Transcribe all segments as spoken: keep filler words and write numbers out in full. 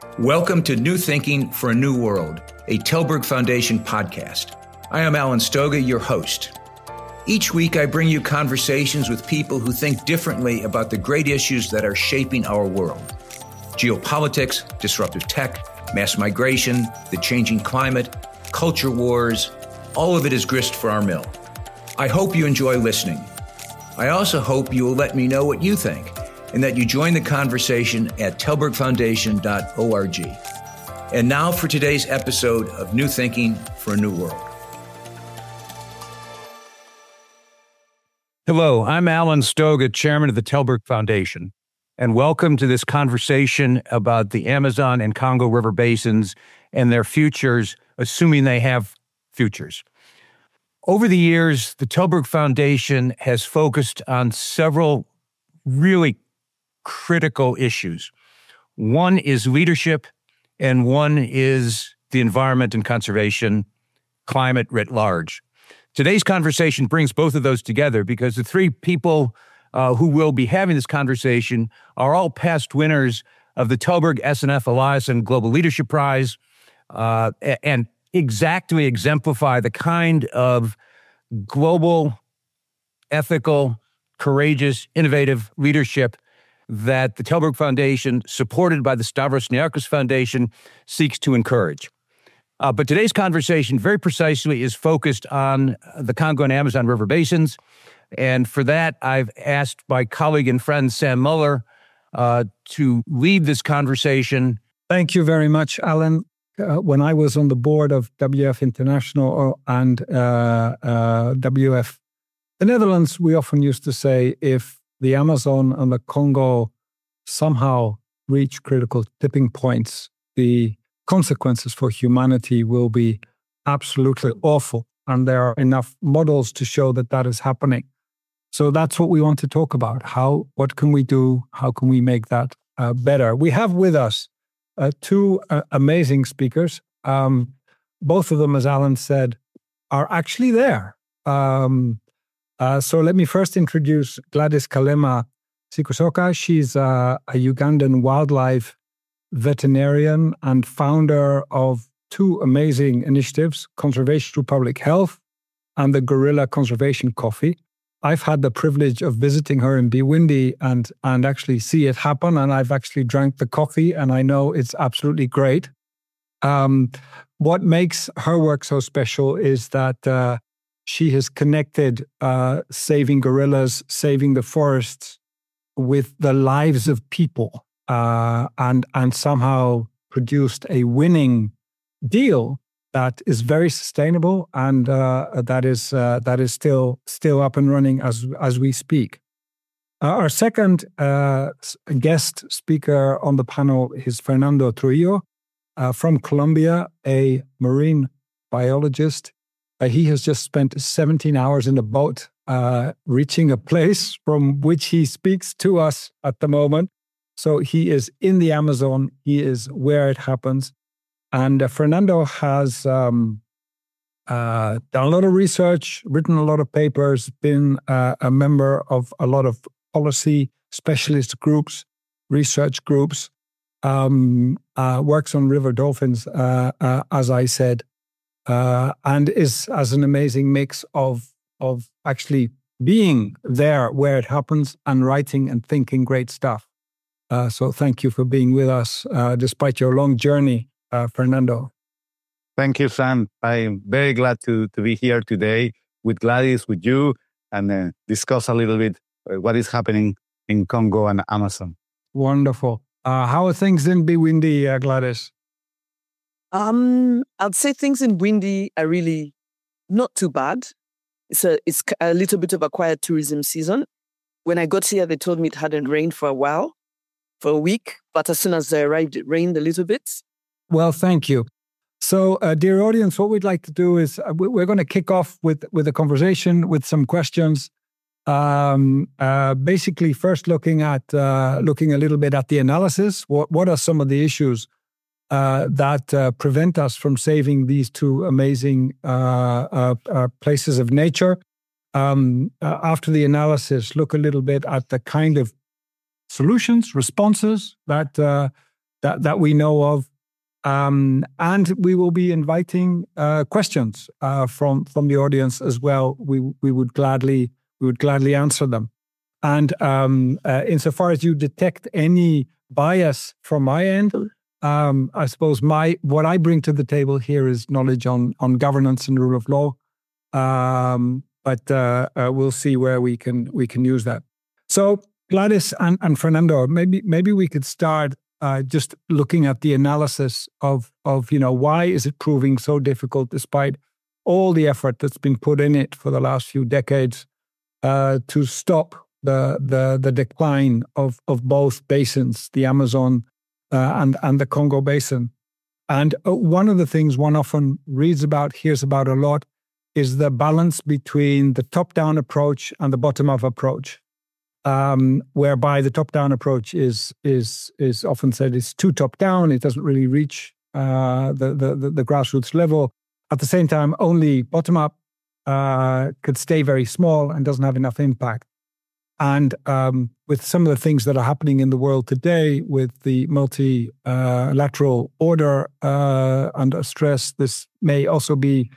Welcome to New Thinking for a New World, a Telberg Foundation podcast. I am Alan Stoga, your host. Each week, I bring you conversations with people who think differently about the great issues that are shaping our world. Geopolitics, disruptive tech, mass migration, the changing climate, culture wars, all of it is grist for our mill. I hope you enjoy listening. I also hope you will let me know what you think and that you join the conversation at telberg foundation dot org. And now for today's episode of New Thinking for a New World. Hello, I'm Alan Stoga, chairman of the Telberg Foundation, and welcome to this conversation about the Amazon and Congo River basins and their futures, assuming they have futures. Over the years, the Telberg Foundation has focused on several really critical issues. One is leadership, and one is the environment and conservation, climate writ large. Today's conversation brings both of those together because the three people uh, who will be having this conversation are all past winners of the Telberg S N F Eliasson Global Leadership Prize uh, and exactly exemplify the kind of global, ethical, courageous, innovative leadership that the Telberg Foundation, supported by the Stavros Niarchos Foundation, seeks to encourage. Uh, but today's conversation very precisely is focused on the Congo and Amazon River basins. And for that, I've asked my colleague and friend Sam Muller uh, to lead this conversation. Thank you very much, Alan. Uh, when I was on the board of W F International and uh, uh, W F the Netherlands, we often used to say if the Amazon and the Congo somehow reach critical tipping points, the consequences for humanity will be absolutely awful. And there are enough models to show that that is happening. So that's what we want to talk about. How, what can we do? How can we make that uh, better? We have with us uh, two uh, amazing speakers. Um, both of them, as Alan said, are actually there. Um, uh, so let me first introduce Gladys Kalema Sikusoka. She's uh, a Ugandan wildlife veterinarian and founder of two amazing initiatives, Conservation Through Public Health and the Gorilla Conservation Coffee. I've had the privilege of visiting her in Bwindi and, and actually see it happen, and I've actually drank the coffee, and I know it's absolutely great. Um, what makes her work so special is that uh, she has connected uh, saving gorillas, saving the forests with the lives of people. Uh, and and somehow produced a winning deal that is very sustainable and uh, that is uh, that is still still up and running as as we speak. Uh, our second uh, guest speaker on the panel is Fernando Trujillo uh, from Colombia, a marine biologist. Uh, he has just spent seventeen hours in a boat uh, reaching a place from which he speaks to us at the moment. So he is in the Amazon. He is where it happens. And uh, Fernando has um, uh, done a lot of research, written a lot of papers, been uh, a member of a lot of policy specialist groups, research groups, um, uh, works on river dolphins, uh, uh, as I said, uh, and is as an amazing mix of, of actually being there where it happens and writing and thinking great stuff. Uh, so thank you for being with us, uh, despite your long journey, uh, Fernando. Thank you, Sam. I'm very glad to, to be here today with Gladys, with you, and uh, discuss a little bit uh, what is happening in Congo and Amazon. Wonderful. Uh, how are things in Bwindi, uh, Gladys? Um, I'd say things in Bwindi are really not too bad. It's a, it's a little bit of a quiet tourism season. When I got here, they told me it hadn't rained for a while. For a week, but as soon as I arrived, it rained a little bit. Well, thank you. So, uh, dear audience, what we'd like to do is uh, we're going to kick off with, with a conversation with some questions. Um, uh, basically, first looking at uh, looking a little bit at the analysis. What what are some of the issues uh, that uh, prevent us from saving these two amazing uh, uh, uh, places of nature? Um, uh, after the analysis, look a little bit at the kind of solutions, responses that uh, that, that we know of. Um, and we will be inviting uh, questions uh, from from the audience as well. We we would gladly we would gladly answer them. And um, uh, insofar as you detect any bias from my end, um, I suppose my what I bring to the table here is knowledge on on governance and rule of law. Um, but uh, uh, we'll see where we can we can use that. So Gladys and, and Fernando, maybe maybe we could start. Uh, just looking at the analysis of, of, you know, why is it proving so difficult despite all the effort that's been put in it for the last few decades uh, to stop the the the decline of, of both basins, the Amazon uh, and, and the Congo Basin. And one of the things one often reads about, hears about a lot, is the balance between the top-down approach and the bottom-up approach. Um, whereby the top-down approach is is is often said is too top-down. It doesn't really reach uh, the, the the grassroots level. At the same time, only bottom-up uh, could stay very small and doesn't have enough impact. And um, with some of the things that are happening in the world today, with the multilateral uh, order uh, under stress, this may also be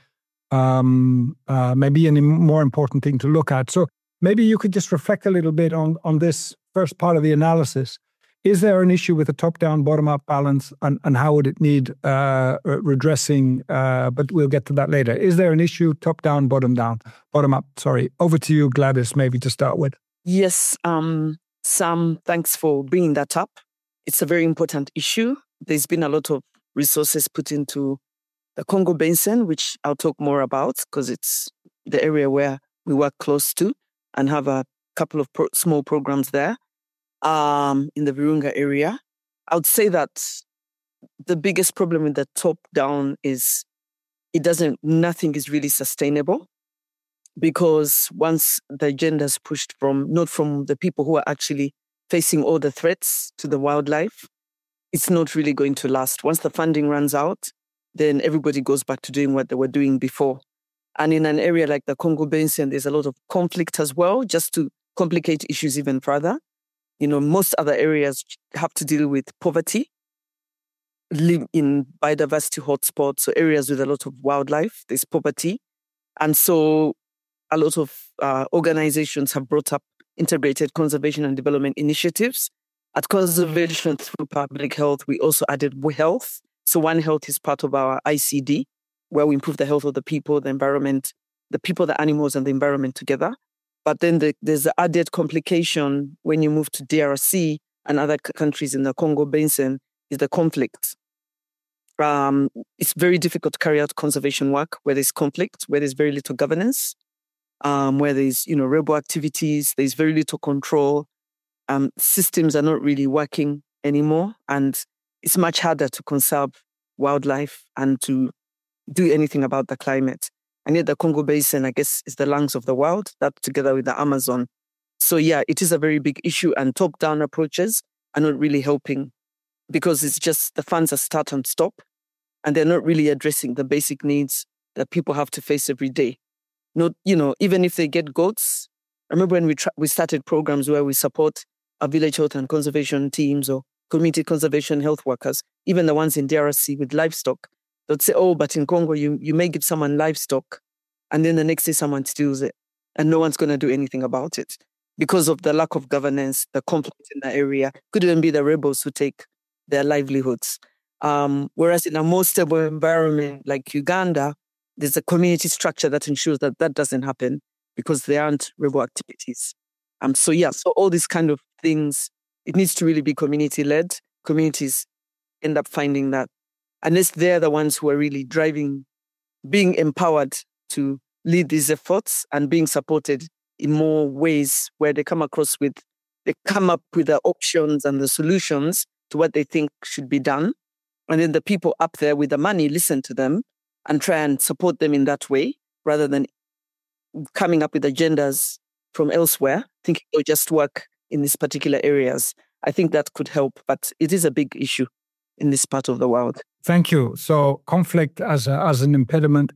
um, uh, maybe a more important thing to look at. So. Maybe you could just reflect a little bit on, on this first part of the analysis. Is there an issue with the top-down, bottom-up balance, and, and how would it need uh, redressing? Uh, but we'll get to that later. Is there an issue, top-down, bottom-down, bottom-up? Sorry. Over to you, Gladys, maybe to start with. Yes, um, Sam, thanks for bringing that up. It's a very important issue. There's been a lot of resources put into the Congo Basin, which I'll talk more about because it's the area where we work close to and have a couple of pro- small programs there um, in the Virunga area. I would say that the biggest problem with the top-down is it doesn't, nothing is really sustainable because once the agenda is pushed from, not from the people who are actually facing all the threats to the wildlife, it's not really going to last. Once the funding runs out, then everybody goes back to doing what they were doing before. And in an area like the Congo Basin, there's a lot of conflict as well, just to complicate issues even further. You know, most other areas have to deal with poverty, live in biodiversity hotspots, so areas with a lot of wildlife, there's poverty. And so a lot of uh, organizations have brought up integrated conservation and development initiatives. At Conservation Through Public Health, we also added health. So One Health is part of our I C D, where we improve the health of the people, the environment, the people, the animals, and the environment together. But then the, there's the added complication when you move to D R C and other c- countries in the Congo Basin is the conflict. Um, it's very difficult to carry out conservation work where there's conflict, where there's very little governance, um, where there's, you know, rebel activities, there's very little control. Um, systems are not really working anymore, and it's much harder to conserve wildlife and to do anything about the climate. And yet the Congo Basin, I guess, is the lungs of the world, that together with the Amazon. So yeah, it is a very big issue, and top-down approaches are not really helping because it's just the funds are start and stop, and they're not really addressing the basic needs that people have to face every day. Not, you know, even if they get goats. I remember when we tra- we started programs where we support our village health and conservation teams or community conservation health workers, even the ones in D R C with livestock. They'd say, oh, but in Congo, you, you may give someone livestock, and then the next day someone steals it, and no one's going to do anything about it because of the lack of governance, the conflict in the area. Could even be the rebels who take their livelihoods. Um, whereas in a more stable environment like Uganda, there's a community structure that ensures that that doesn't happen because there aren't rebel activities. Um, so yeah, so all these kind of things, it needs to really be community-led. Communities end up finding that unless they're the ones who are really driving, being empowered to lead these efforts and being supported in more ways where they come across with, they come up with the options and the solutions to what they think should be done. And then the people up there with the money listen to them and try and support them in that way rather than coming up with agendas from elsewhere, thinking they'll just work in these particular areas. I think that could help, but it is a big issue in this part of the world. Thank you. So conflict as a, as an impediment,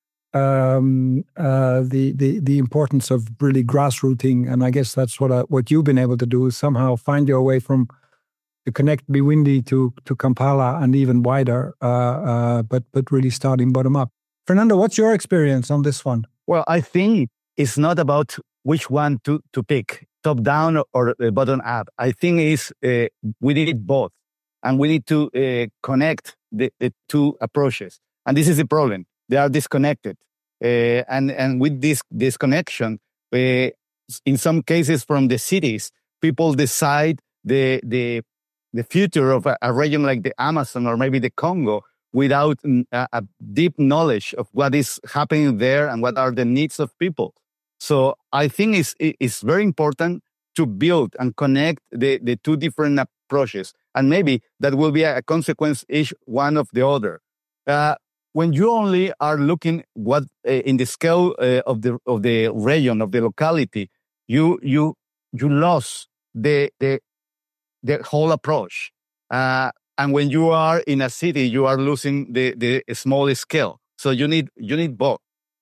um, uh, the the the importance of really grassrooting, and I guess that's what I, what you've been able to do is somehow find your way from to connect Bwindi to, to Kampala and even wider, uh, uh, but, but really starting bottom up. Fernando, what's your experience on this one? Well, I think it's not about which one to, to pick, top down or uh, bottom up. I think it's, uh, we need both. And we need to uh, connect the, the two approaches. And this is the problem. They are disconnected. Uh, and, and with this disconnection, uh, in some cases from the cities, people decide the, the, the future of a, a region like the Amazon or maybe the Congo without a, a deep knowledge of what is happening there and what are the needs of people. So I think it's, it's very important to build and connect the, the two different approaches. And maybe that will be a consequence each one of the other. Uh, when you only are looking what uh, in the scale uh, of the of the region, of the locality, you you you lost the the the whole approach. Uh, and when you are in a city, you are losing the the small scale. So you need you need both.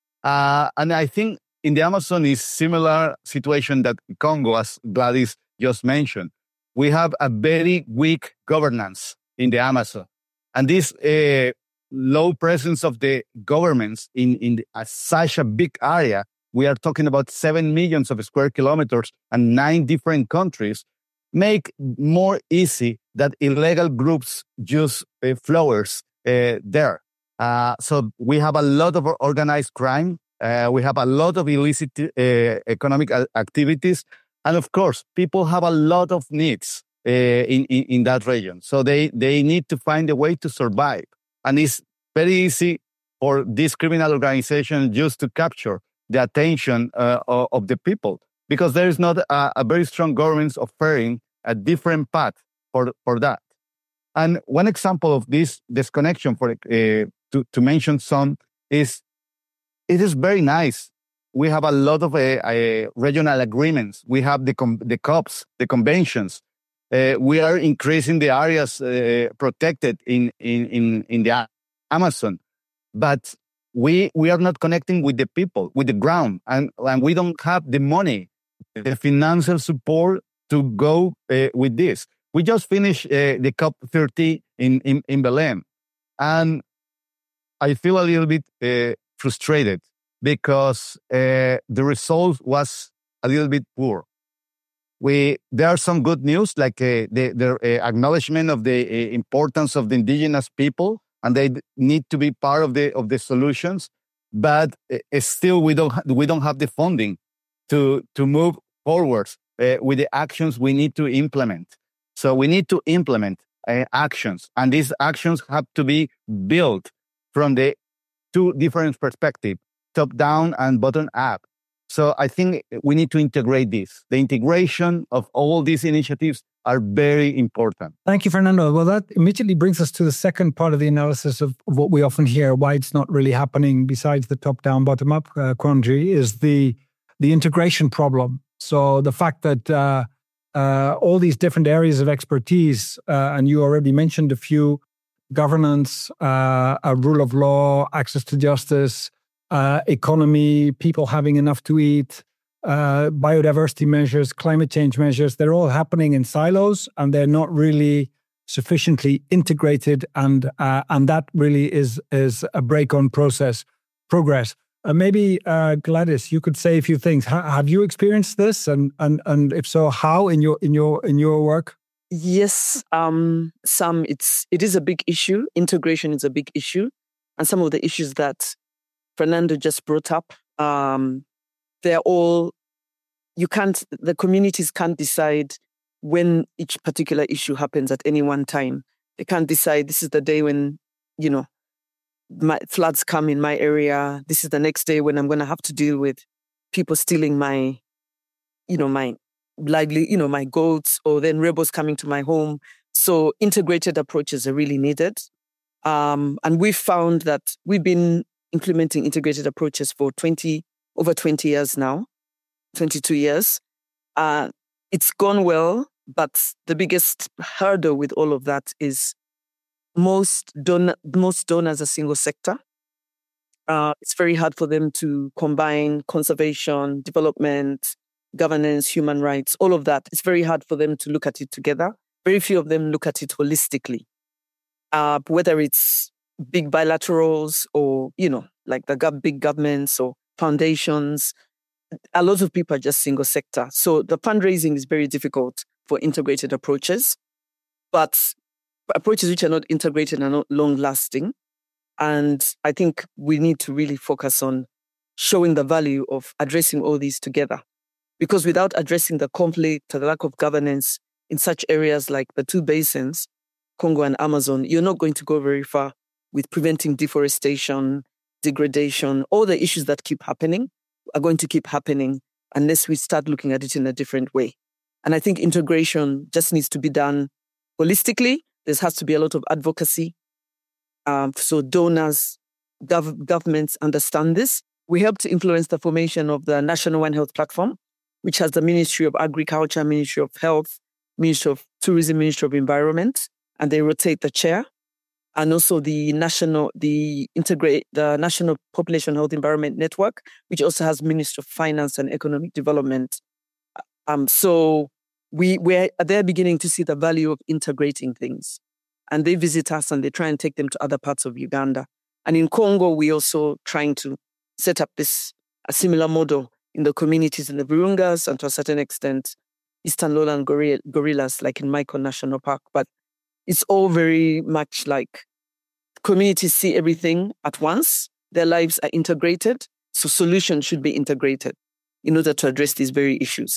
Uh, and I think in the Amazon is similar situation that Congo, as Gladys just mentioned. We have a very weak governance in the Amazon. And this uh, low presence of the governments in, in the, uh, such a big area, we are talking about seven millions of square kilometers and nine different countries, make more easy that illegal groups use uh, flowers uh, there. Uh, so we have a lot of organized crime. Uh, we have a lot of illicit uh, economic activities. And of course, people have a lot of needs uh, in, in, in that region. So they, they need to find a way to survive. And it's very easy for this criminal organization just to capture the attention uh, of, of the people, because there is not a, a very strong government offering a different path for, for that. And one example of this disconnection, for uh, to, to mention some, is it is very nice. We have a lot of uh, uh, regional agreements. We have the com- the COPs, the conventions. Uh, we are increasing the areas uh, protected in, in, in, in the Amazon. But we we are not connecting with the people, with the ground. And, and we don't have the money, the financial support to go uh, with this. We just finished uh, the COP thirty in, in, in Belém. And I feel a little bit uh, frustrated, because uh, the result was a little bit poor. We there are some good news, like uh, the, the uh, acknowledgement of the uh, importance of the indigenous people, and they need to be part of the of the solutions. But uh, still, we don't ha- we don't have the funding to to move forward uh, with the actions we need to implement. So we need to implement uh, actions, and these actions have to be built from the two different perspectives, top down and bottom up. So I think we need to integrate this. The integration of all these initiatives are very important. Thank you, Fernando. Well, that immediately brings us to the second part of the analysis of, of what we often hear, why it's not really happening besides the top-down, bottom-up uh, quandary, is the, the integration problem. So the fact that uh, uh, all these different areas of expertise, uh, and you already mentioned a few, governance, uh, a rule of law, access to justice, Uh, economy, people having enough to eat, uh, biodiversity measures, climate change measures, they're all happening in silos, and they're not really sufficiently integrated, and uh, and that really is is a break on process progress. Uh, maybe uh, Gladys, you could say a few things. H- have you experienced this, and and and if so, how in your in your in your work? Yes, um, Sam, it's it is a big issue. Integration is a big issue, and some of the issues that Fernando just brought up, um, they're all, you can't, the communities can't decide when each particular issue happens at any one time. They can't decide this is the day when, you know, my floods come in my area. This is the next day when I'm going to have to deal with people stealing my, you know, my lively, you know, my goats, or then rebels coming to my home. So integrated approaches are really needed. Um, and we've found that we've been implementing integrated approaches for twenty over twenty years now, twenty-two years. Uh, it's gone well, but the biggest hurdle with all of that is most don- most donors are single sector. Uh, it's very hard for them to combine conservation, development, governance, human rights, all of that. It's very hard for them to look at it together. very few of them look at it holistically. Uh, whether it's big bilaterals or, you know, like the gov- big governments or foundations, a lot of people are just single sector. So the fundraising is very difficult for integrated approaches, but approaches which are not integrated are not long lasting. And I think we need to really focus on showing the value of addressing all these together. Because without addressing the conflict or the lack of governance in such areas like the two basins, Congo and Amazon, you're not going to go very far with preventing deforestation, degradation. All the issues that keep happening are going to keep happening unless we start looking at it in a different way. And I think integration just needs to be done holistically. There has to be a lot of advocacy. Um, so donors, gov- governments understand this. We helped to influence the formation of the National One Health Platform, which has the Ministry of Agriculture, Ministry of Health, Ministry of Tourism, Ministry of Environment, and they rotate the chair. And also the national, the integrate, the National Population Health Environment Network, which also has Ministry of Finance and Economic Development. Um, so we we're they're beginning to see the value of integrating things, and they visit us and they try and take them to other parts of Uganda. And in Congo, we also trying to set up this a similar model in the communities in the Virungas and to a certain extent, Eastern Lowland gorilla, gorillas, like in Maiko National Park. But it's all very much like communities see everything at once. Their lives are integrated. So solutions should be integrated in order to address these very issues.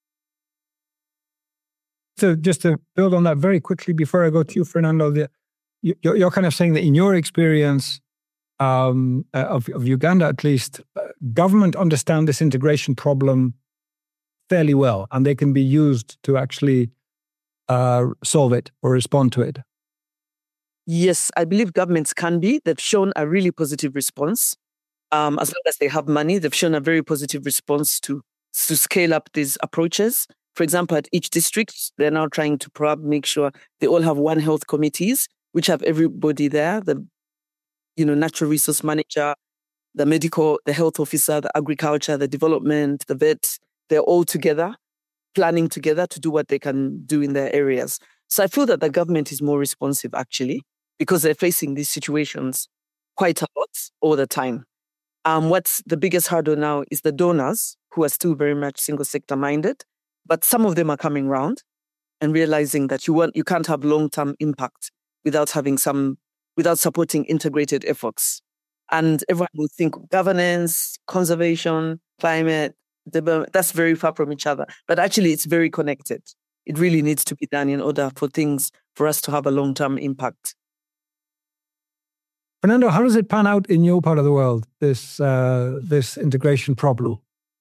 So just to build on that very quickly before I go to you, Fernando, the, you're, you're kind of saying that in your experience um, uh, of, of Uganda, at least, uh, government understand this integration problem fairly well, and they can be used to actually uh, solve it or respond to it. Yes, I believe governments can be. They've shown a really positive response. Um, as long as they have money, they've shown a very positive response to, to scale up these approaches. For example, at each district, they're now trying to probably make sure they all have one health committees, which have everybody there, the you know, natural resource manager, the medical, the health officer, the agriculture, the development, the vets. They're all together, planning together to do what they can do in their areas. So I feel that the government is more responsive, actually, because they're facing these situations quite a lot all the time. Um, what's the biggest hurdle now is the donors, who are still very much single sector minded, but some of them are coming round and realizing that you want you can't have long-term impact without having some, without supporting integrated efforts. And everyone will think governance, conservation, climate, development, that's very far from each other. But actually, it's very connected. It really needs to be done in order for things, for us to have a long-term impact. Fernando, how does it pan out in your part of the world, this uh, this integration problem?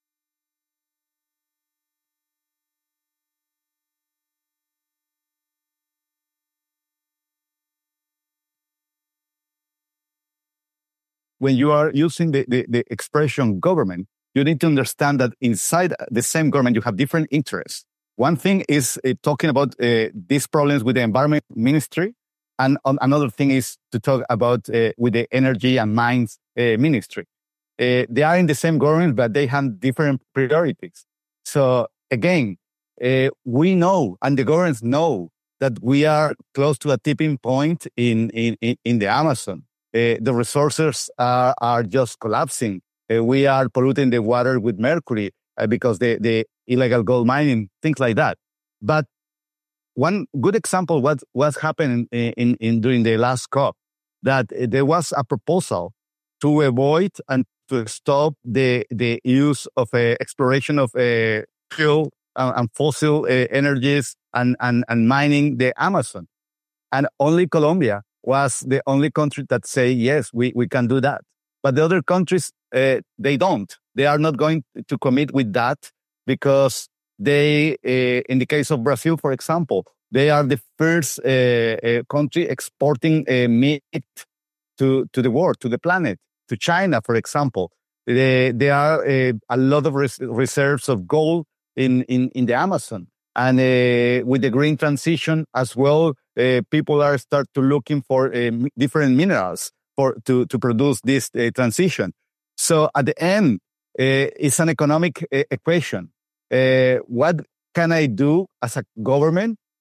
When you are using the, the, the expression government, you need to understand that inside the same government, you have different interests. One thing is uh, talking about uh, these problems with the environment ministry. And um, another thing is to talk about uh, with the energy and mines uh, ministry. Uh, they are in the same government, but they have different priorities. So again, uh, we know, and the governments know, that we are close to a tipping point in, in, in the Amazon. Uh, the resources are, are just collapsing. Uh, we are polluting the water with mercury uh, because the, the illegal gold mining, things like that. But one good example what was happening in, in, in during the last COP, that uh, there was a proposal to avoid and to stop the the use of uh, exploration of uh, fuel and, and fossil uh, energies and, and, and mining the Amazon. And only Colombia was the only country that say, yes, we, we can do that. But the other countries, uh, they don't. They are not going to commit with that because they, uh, in the case of Brazil, for example, they are the first uh, uh, country exporting uh, meat to, to the world, to the planet. To China, for example, they, there are uh, a lot of res- reserves of gold in, in, in the Amazon. And uh, with the green transition as well, uh, people are start to looking for uh, different minerals for to, to produce this uh, transition. So at the end, uh, it's an economic uh, equation. Uh, what can I do as a government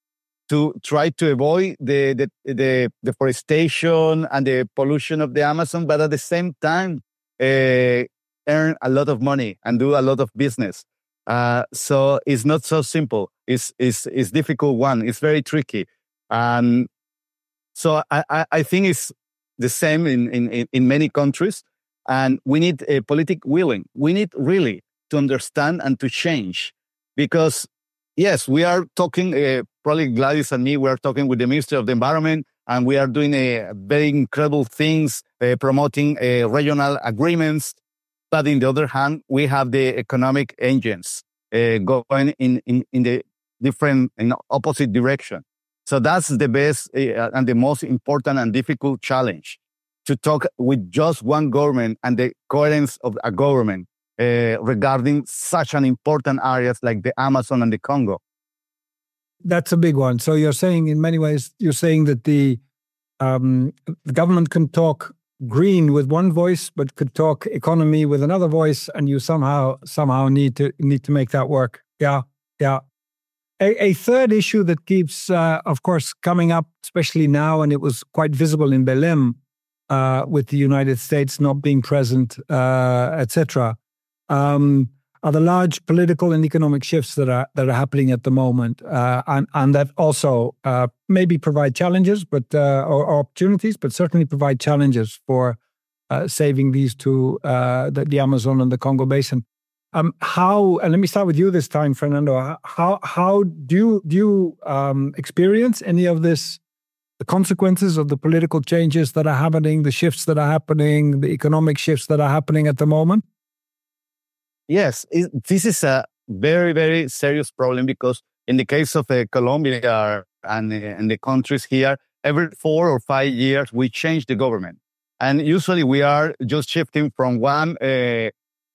to try to avoid the, the, the deforestation and the pollution of the Amazon, but at the same time, uh, earn a lot of money and do a lot of business. Uh, so it's not so simple. It's, it's, it's difficult one. It's very tricky. And so I, I, I think it's the same in, in, in many countries. And we need a politic willing. We need really to understand and to change. Because, yes, we are talking, uh, probably Gladys and me, we are talking with the Ministry of the Environment, and we are doing uh, very incredible things, uh, promoting uh, regional agreements. But on the other hand, we have the economic engines uh, going in, in, in the different, in opposite direction. So that's the best uh, and the most important and difficult challenge, to talk with just one government and the coherence of a government uh, regarding such an important areas like the Amazon and the Congo. That's a big one. So you're saying, in many ways, you're saying that the, um, the government can talk green with one voice, but could talk economy with another voice, and you somehow somehow need to need to make that work. Yeah, yeah. A, a third issue that keeps, uh, of course, coming up, especially now, and it was quite visible in Belém, uh, with the United States not being present, uh, et cetera, um, are the large political and economic shifts that are that are happening at the moment, uh, and and that also uh, maybe provide challenges, but uh, or, or opportunities, but certainly provide challenges for uh, saving these two, uh, the, the Amazon and the Congo Basin. Um, how? And let me start with you this time, Fernando. How how do you do you um, experience any of this? The consequences of the political changes that are happening, the shifts that are happening, the economic shifts that are happening at the moment? Yes, it, this is a very, very serious problem, because in the case of uh, Colombia and, uh, and the countries here, every four or five years, we change the government. And usually we are just shifting from one uh,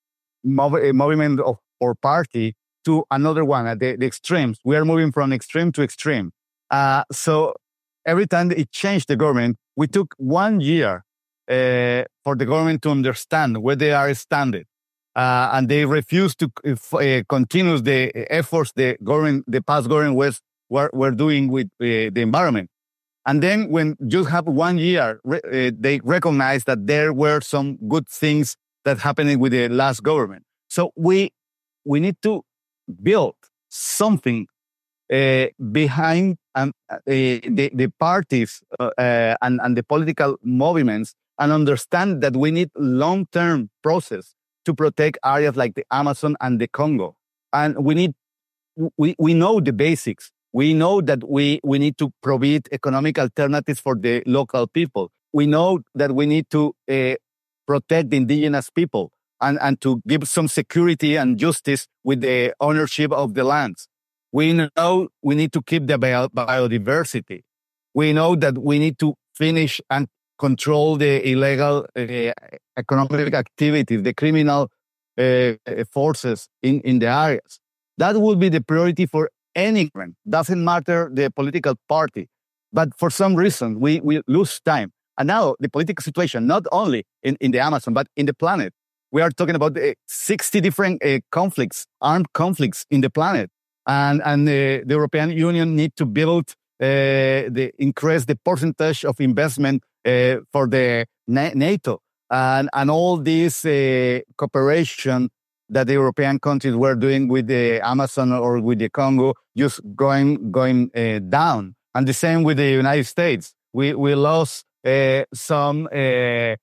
mov- movement of, or party to another one at the, the extremes. We are moving from extreme to extreme. Uh, so every time it changed the government, we took one year uh, for the government to understand where they are standing. Uh, and they refuse to uh, continue the efforts the government, the past government was were, were doing with uh, the environment. And then when you have one year, re- uh, they recognize that there were some good things that happened with the last government. So we we need to build something uh, behind um, uh, the the parties uh, uh, and and the political movements, and understand that we need long-term process to protect areas like the Amazon and the Congo. And we need, we, we know the basics. We know that we, we need to provide economic alternatives for the local people. We know that we need to uh, protect the indigenous people and, and to give some security and justice with the ownership of the lands. We know we need to keep the bio- biodiversity. We know that we need to finish and control the illegal uh, economic activities, the criminal uh, forces in, in the areas. That would be the priority for any government. Doesn't matter the political party. But for some reason, we, we lose time. And now the political situation, not only in, in the Amazon, but in the planet. We are talking about uh, sixty different uh, conflicts, armed conflicts in the planet. And, and uh, the European Union need to build, uh, the increase the percentage of investment Uh, for the NATO and, and all this uh, cooperation that the European countries were doing with the Amazon or with the Congo, just going going uh, down. And the same with the United States. We we lost uh, some uh,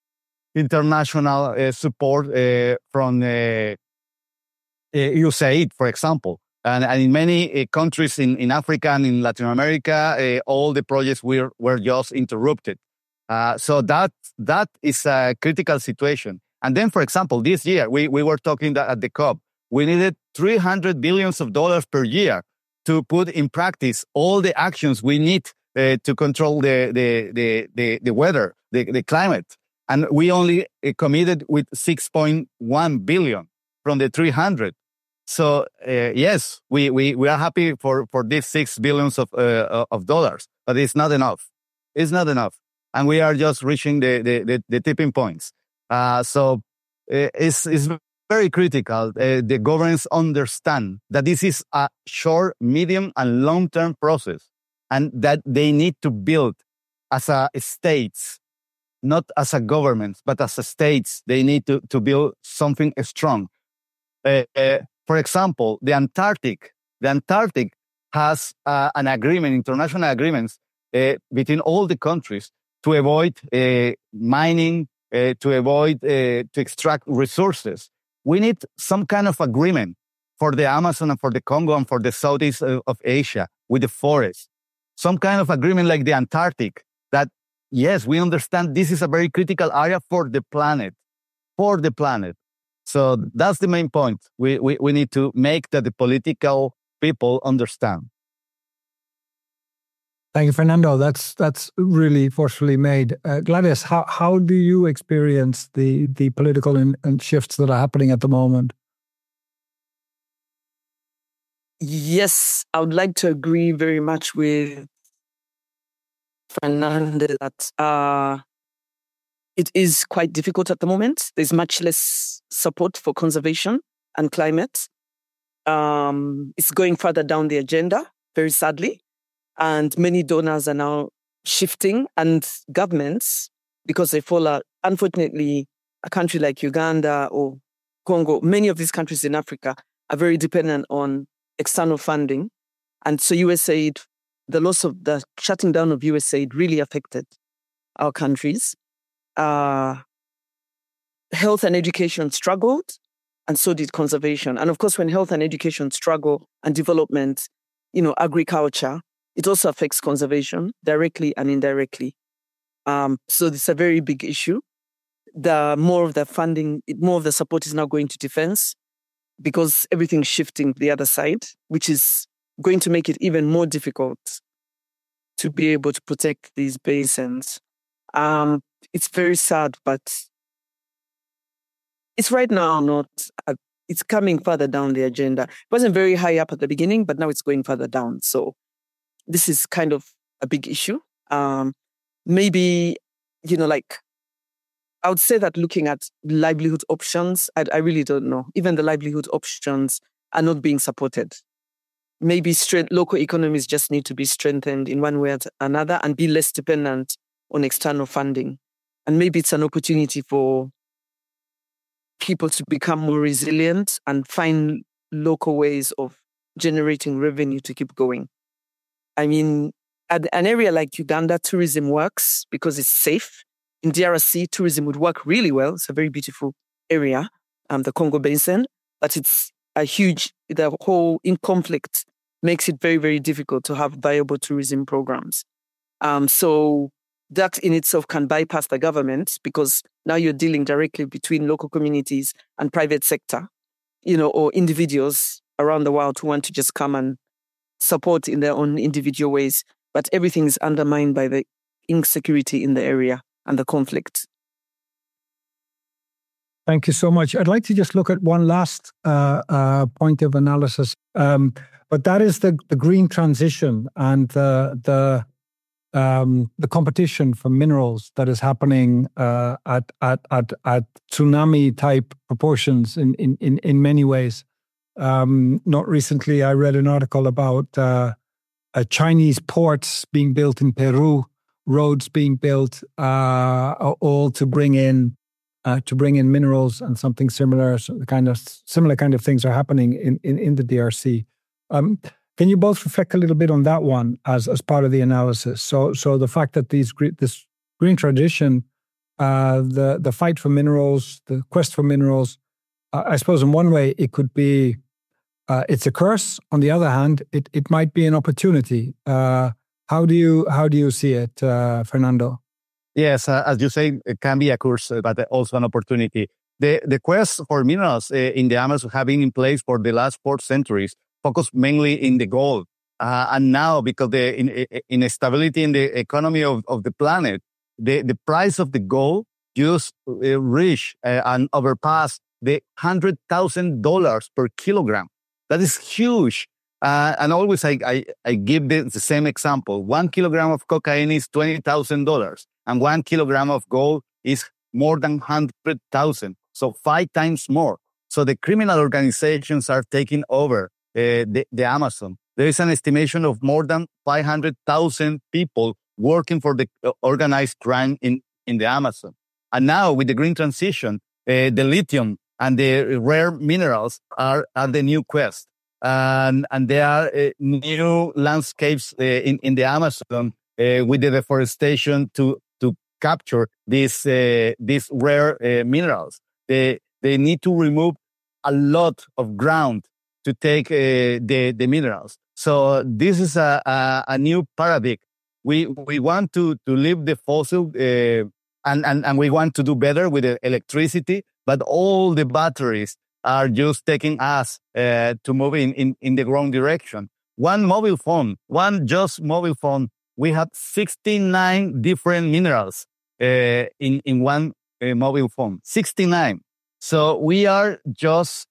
international uh, support uh, from uh, U S A I D, for example. And, and in many uh, countries in, in Africa and in Latin America, uh, all the projects were, were just interrupted. Uh, so that that is a critical situation. And then, for example, this year, we, we were talking that at the COP, we needed three hundred billions of dollars per year to put in practice all the actions we need uh, to control the, the, the, the, the weather, the, the climate. And we only uh, committed with six point one billion from the three hundred. So, uh, yes, we, we, we are happy for, for these six billions of, uh, of dollars, but it's not enough. It's not enough. And we are just reaching the, the, the, the tipping points. Uh, so uh, it's, it's very critical. Uh, the governments understand that this is a short, medium, and long-term process. and that they need to build as a states, not as a government, but as a states. They need to, to build something strong. Uh, uh, for example, the Antarctic, the Antarctic has uh, an agreement, international agreements uh, between all the countries to avoid uh, mining, uh, to avoid, uh, to extract resources. We need some kind of agreement for the Amazon and for the Congo and for the Southeast of, of Asia with the forest. Some kind of agreement like the Antarctic that, yes, we understand this is a very critical area for the planet, for the planet. So that's the main point. We, we, we need to make that the political people understand. Thank you, Fernando. That's that's really forcefully made. Uh, Gladys, how, how do you experience the, the political in, and shifts that are happening at the moment? Yes, I would like to agree very much with Fernando that uh, it is quite difficult at the moment. There's much less support for conservation and climate. Um, it's going further down the agenda, very sadly. And many donors are now shifting, and governments, because they follow, unfortunately, a country like Uganda or Congo, many of these countries in Africa are very dependent on external funding. And so U S A I D, the loss of the shutting down of U S A I D really affected our countries. Uh, health and education struggled, and so did conservation. And of course, when health and education struggle and development, you know, agriculture, it also affects conservation directly and indirectly. Um, so it's a very big issue. The more of the funding, more of the support is now going to defense because everything's shifting to the other side, which is going to make it even more difficult to be able to protect these basins. Um, it's very sad, but it's right now not, uh, it's coming further down the agenda. It wasn't very high up at the beginning, but now it's going further down. So this is kind of a big issue. Um, maybe, you know, like, I would say that looking at livelihood options, I, I really don't know. Even the livelihood options are not being supported. Maybe straight, local economies just need to be strengthened in one way or another and be less dependent on external funding. And maybe it's an opportunity for people to become more resilient and find local ways of generating revenue to keep going. I mean, at an area like Uganda, tourism works because it's safe. In D R C, tourism would work really well. It's a very beautiful area, um, the Congo Basin, but it's a huge, the whole in conflict makes it very, very difficult to have viable tourism programs. Um, so that in itself can bypass the government because now you're dealing directly between local communities and private sector, you know, or individuals around the world who want to just come and support in their own individual ways, but everything is undermined by the insecurity in the area and the conflict. Thank you so much. I'd like to just look at one last uh, uh, point of analysis, um, but that is the, the green transition and the the um, the competition for minerals that is happening uh, at at at at tsunami type proportions in in in, in many ways. Um, not recently, I read an article about uh, uh, Chinese ports being built in Peru, roads being built, uh, all to bring in uh, to bring in minerals, and something similar, so the kind of similar kind of things are happening in in, in the D R C. Um, can you both reflect a little bit on that one as as part of the analysis? So, so the fact that these this green tradition, uh, the the fight for minerals, the quest for minerals, uh, I suppose in one way it could be. Uh, it's a curse. On the other hand, it, it might be an opportunity. Uh, how do you how do you see it, uh, Fernando? Yes, uh, as you say, it can be a curse, but also an opportunity. The the quest for minerals uh, in the Amazon have been in place for the last four centuries, focused mainly in the gold. Uh, and now, because the in, instability in the economy of, of the planet, the, the price of the gold just uh, reached uh, and overpassed the one hundred thousand dollars per kilogram. That is huge. Uh, and always I, I, I give the, the same example. One kilogram of cocaine is twenty thousand dollars and one kilogram of gold is more than one hundred thousand. So five times more. So the criminal organizations are taking over uh, the, the Amazon. There is an estimation of more than five hundred thousand people working for the organized crime in, in the Amazon. And now with the green transition, uh, the lithium and the rare minerals are, are the new quest. And, and there are uh, new landscapes uh, in, in the Amazon uh, with the deforestation to, to capture these, uh, these rare uh, minerals. They, they need to remove a lot of ground to take uh, the, the minerals. So this is a, a, a new paradigm. We, we want to, to leave the fossil, uh, and, and, and we want to do better with the electricity, but all the batteries are just taking us uh, to move in, in, in the wrong direction. One mobile phone, one just mobile phone, we have sixty-nine different minerals uh, in, in one uh, mobile phone, sixty-nine. So we are just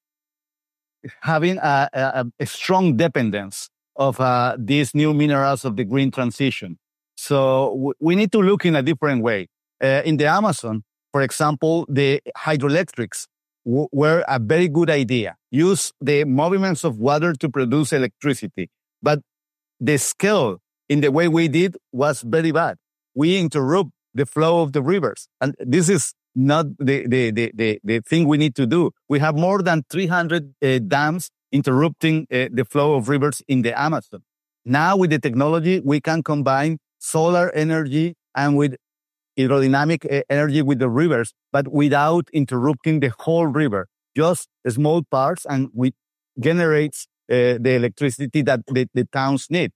having a, a, a strong dependence of uh, these new minerals of the green transition. So w- we need to look in a different way. Uh, in the Amazon, for example, the hydroelectrics w- were a very good idea. Use the movements of water to produce electricity. But the scale in the way we did was very bad. We interrupt the flow of the rivers. And this is not the, the, the, the, the thing we need to do. We have more than three hundred uh, dams interrupting uh, the flow of rivers in the Amazon. Now with the technology, we can combine solar energy and with hydrodynamic uh, energy with the rivers, but without interrupting the whole river, just small parts, and we generates uh, the electricity that the, the towns need.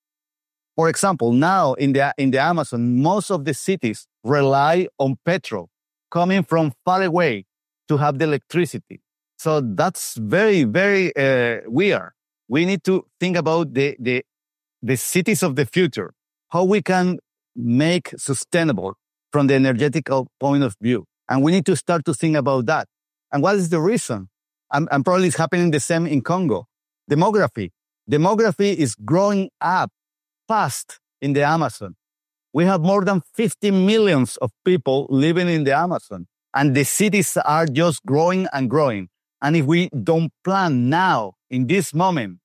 For example, now in the, in the Amazon, most of the cities rely on petrol coming from far away to have the electricity. So that's very, very uh, weird. We need to think about the, the, the cities of the future, how we can make sustainable from the energetical point of view. And we need to start to think about that. And what is the reason? And, and probably it's happening the same in Congo. Demography. Demography is growing up fast in the Amazon. We have more than fifty millions of people living in the Amazon, and the cities are just growing and growing. And if we don't plan now, in this moment,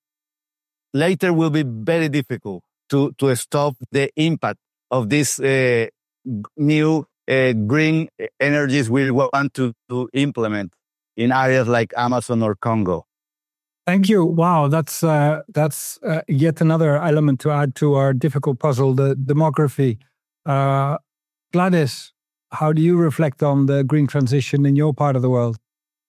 later will be very difficult to, to stop the impact of these uh, new uh, green energies we want to, to implement in areas like Amazon or Congo. Thank you. Wow, that's uh, that's uh, yet another element to add to our difficult puzzle, the demography. Uh, Gladys, how do you reflect on the green transition in your part of the world?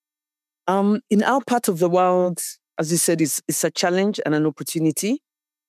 Um, in our part of the world, as you said, it's, it's a challenge and an opportunity.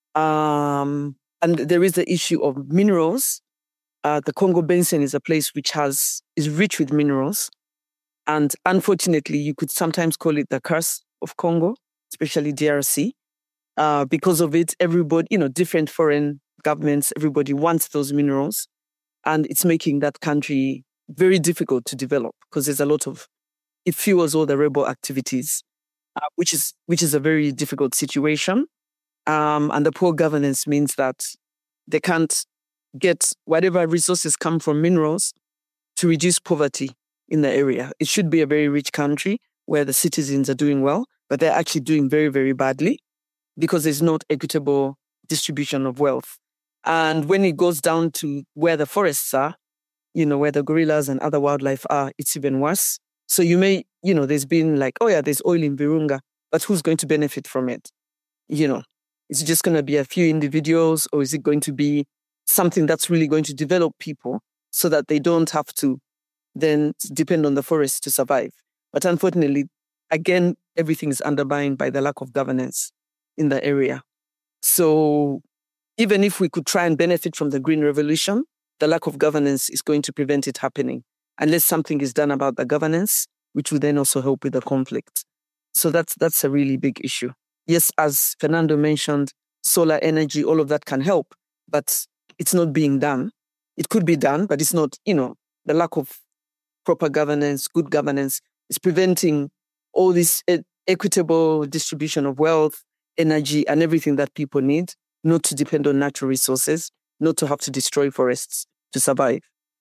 Um, and there is the issue of minerals. Uh, the Congo Basin is a place which has is rich with minerals. And unfortunately, you could sometimes call it the curse of Congo, especially D R C. Uh, because of it, everybody, you know, different foreign governments, everybody wants those minerals. And it's making that country very difficult to develop because there's a lot of, it fuels all the rebel activities, uh, which is which is a very difficult situation. Um, and the poor governance means that they can't get whatever resources come from minerals to reduce poverty in the area. It should be a very rich country where the citizens are doing well, but they're actually doing very, very badly because there's not equitable distribution of wealth. And when it goes down to where the forests are, you know, where the gorillas and other wildlife are, it's even worse. So you may, you know, there's been like, oh yeah, there's oil in Virunga, but who's going to benefit from it? You know, is it just going to be a few individuals, or is it going to be something that's really going to develop people so that they don't have to then depend on the forest to survive? But unfortunately, again, everything is undermined by the lack of governance in the area. So even if we could try and benefit from the green revolution, the lack of governance is going to prevent it happening unless something is done about the governance, which will then also help with the conflict. So that's that's a really big issue. Yes, as Fernando mentioned, solar energy, all of that can help, but it's not being done. It could be done, but it's not, you know, the lack of proper governance, good governance is preventing all this e- equitable distribution of wealth, energy, and everything that people need, not to depend on natural resources, not to have to destroy forests to survive.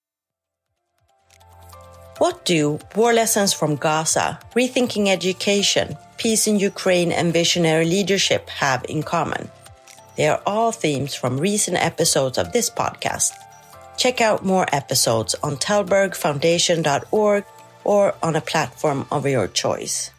What do War Lessons from Gaza, Rethinking Education, Peace in Ukraine and Visionary Leadership have in common? They are all themes from recent episodes of this podcast. Check out more episodes on Tallberg Foundation dot org or on a platform of your choice.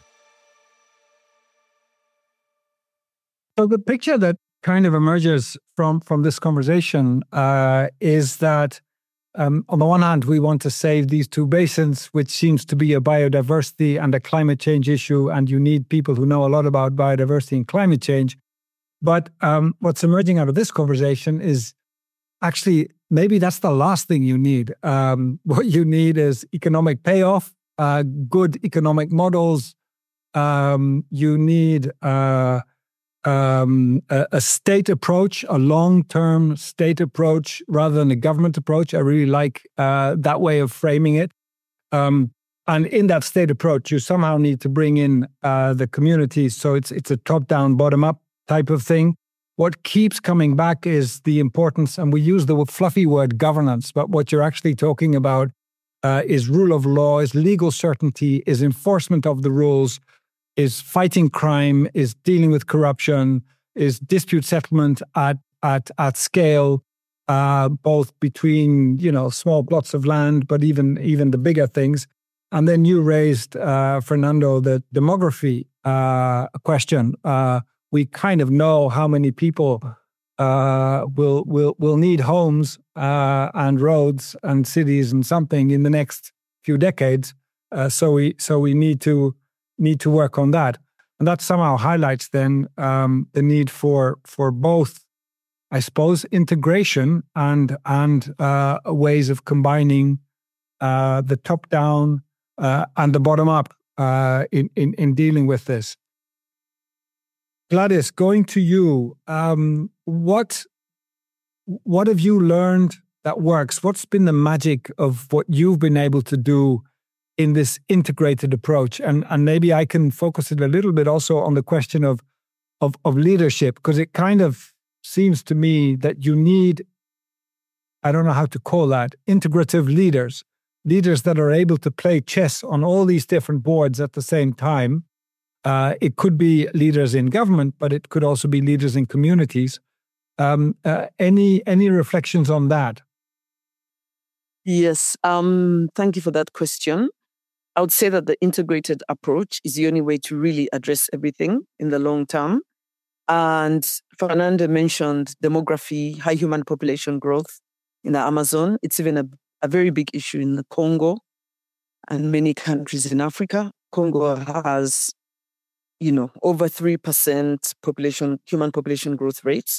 So the picture that kind of emerges from, from this conversation uh, is that um, on the one hand, we want to save these two basins, which seems to be a biodiversity and a climate change issue, and you need people who know a lot about biodiversity and climate change. But um, what's emerging out of this conversation is actually maybe that's the last thing you need. Um, what you need is economic payoff, uh, good economic models. Um, you need uh, um, a, a state approach, a long-term state approach rather than a government approach. I really like uh, that way of framing it. Um, and in that state approach, you somehow need to bring in uh, the communities. So it's it's a top-down, bottom-up type of thing. What keeps coming back is the importance, and we use the fluffy word governance, but what you're actually talking about uh, is rule of law, is legal certainty, is enforcement of the rules, is fighting crime, is dealing with corruption, is dispute settlement at at at scale, uh, both between, you know, small plots of land, but even even the bigger things. And then you raised, uh, Fernando, the demography uh, question. Uh, we kind of know how many people uh, will will will need homes uh, and roads and cities and something in the next few decades. Uh, so we so we need to need to work on that, and that somehow highlights then um, the need for for both, I suppose, integration and and uh, ways of combining uh, the top down uh, and the bottom up uh, in in in dealing with this. Gladys, going to you, um, what what have you learned that works? What's been the magic of what you've been able to do in this integrated approach? And and maybe I can focus it a little bit also on the question of of, of leadership, because it kind of seems to me that you need, I don't know how to call that, integrative leaders, leaders that are able to play chess on all these different boards at the same time. Uh, it could be leaders in government, but it could also be leaders in communities. Um, uh, any any reflections on that? Yes, um, thank you for that question. I would say that the integrated approach is the only way to really address everything in the long term. And Fernando mentioned demography, high human population growth in the Amazon. It's even a, a very big issue in the Congo and many countries in Africa. Congo has, you know, over three percent population, human population growth rates.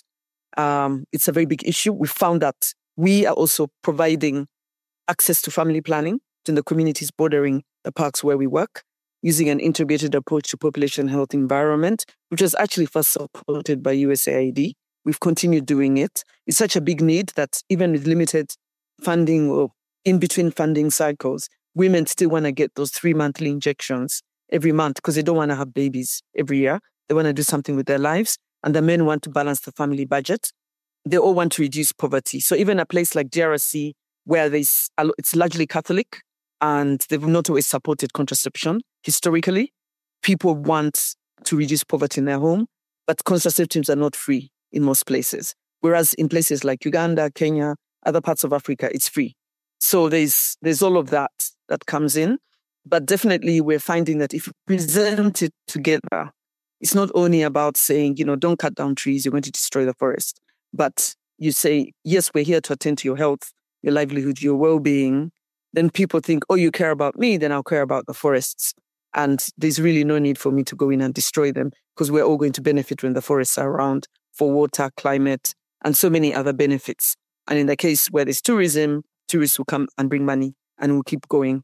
Um, it's a very big issue. We found that we are also providing access to family planning in the communities bordering the parks where we work, using an integrated approach to population health environment, which was actually first supported by U S A I D. We've continued doing it. It's such a big need that even with limited funding or in between funding cycles, women still want to get those three monthly injections every month because they don't want to have babies every year. They want to do something with their lives. And the men want to balance the family budget. They all want to reduce poverty. So even a place like D R C, where there's, it's largely Catholic and they've not always supported contraception historically, people want to reduce poverty in their home, but contraceptives are not free in most places. Whereas in places like Uganda, Kenya, other parts of Africa, it's free. So there's there's all of that that comes in. But definitely we're finding that if you present it together, it's not only about saying, you know, don't cut down trees, you're going to destroy the forest. But you say, yes, we're here to attend to your health, your livelihood, your well-being. Then people think, oh, you care about me, then I'll care about the forests. And there's really no need for me to go in and destroy them because we're all going to benefit when the forests are around for water, climate, and so many other benefits. And in the case where there's tourism, tourists will come and bring money and we'll keep going.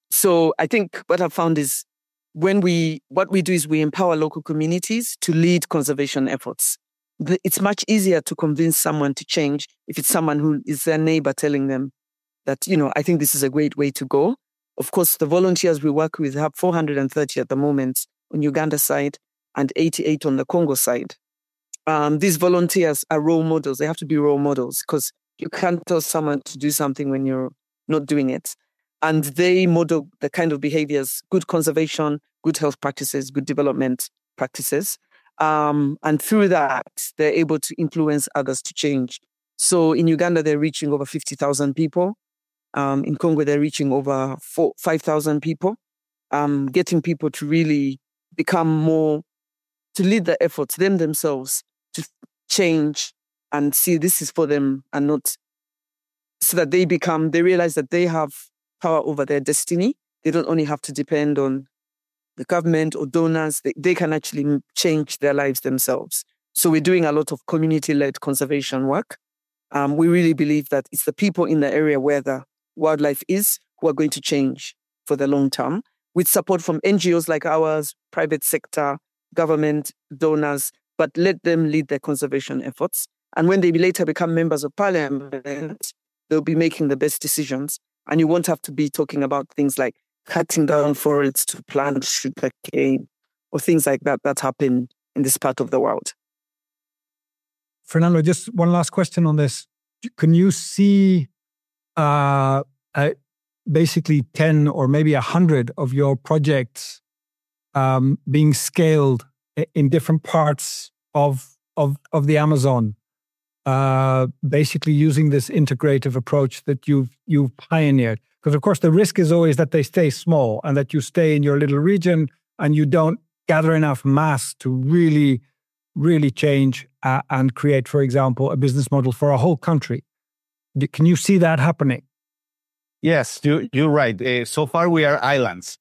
So I think what I've found is when we, what we do is we empower local communities to lead conservation efforts. It's much easier to convince someone to change if it's someone who is their neighbor telling them that, you know, I think this is a great way to go. Of course, the volunteers we work with have four hundred thirty at the moment on Uganda side and eighty-eight on the Congo side. Um, these volunteers are role models. They have to be role models because you can't tell someone to do something when you're not doing it. And they model the kind of behaviors, good conservation, good health practices, good development practices. Um, and through that, they're able to influence others to change. So in Uganda, they're reaching over fifty thousand people. Um, in Congo, they're reaching over five thousand people, um, getting people to really become more, to lead the efforts, them themselves, to change and see this is for them and not, so that they become, they realize that they have power over their destiny. They don't only have to depend on the government or donors. They, they can actually change their lives themselves. So we're doing a lot of community-led conservation work. Um, we really believe that it's the people in the area where the wildlife is who are going to change for the long term, with support from N G Os like ours, private sector, government, donors, but let them lead their conservation efforts. And when they later become members of parliament, they'll be making the best decisions. And you won't have to be talking about things like cutting down forests to plant sugar cane or things like that that happen in this part of the world. Fernando, just one last question on this. Can you see uh, uh, basically ten or maybe one hundred of your projects um, being scaled in different parts of, of, of the Amazon, uh, basically using this integrative approach that you've, you've pioneered? Because, of course, the risk is always that they stay small and that you stay in your little region and you don't gather enough mass to really, really change uh, and create, for example, a business model for a whole country. Can you see that happening? Yes, you, you're right. Uh, so far, we are islands.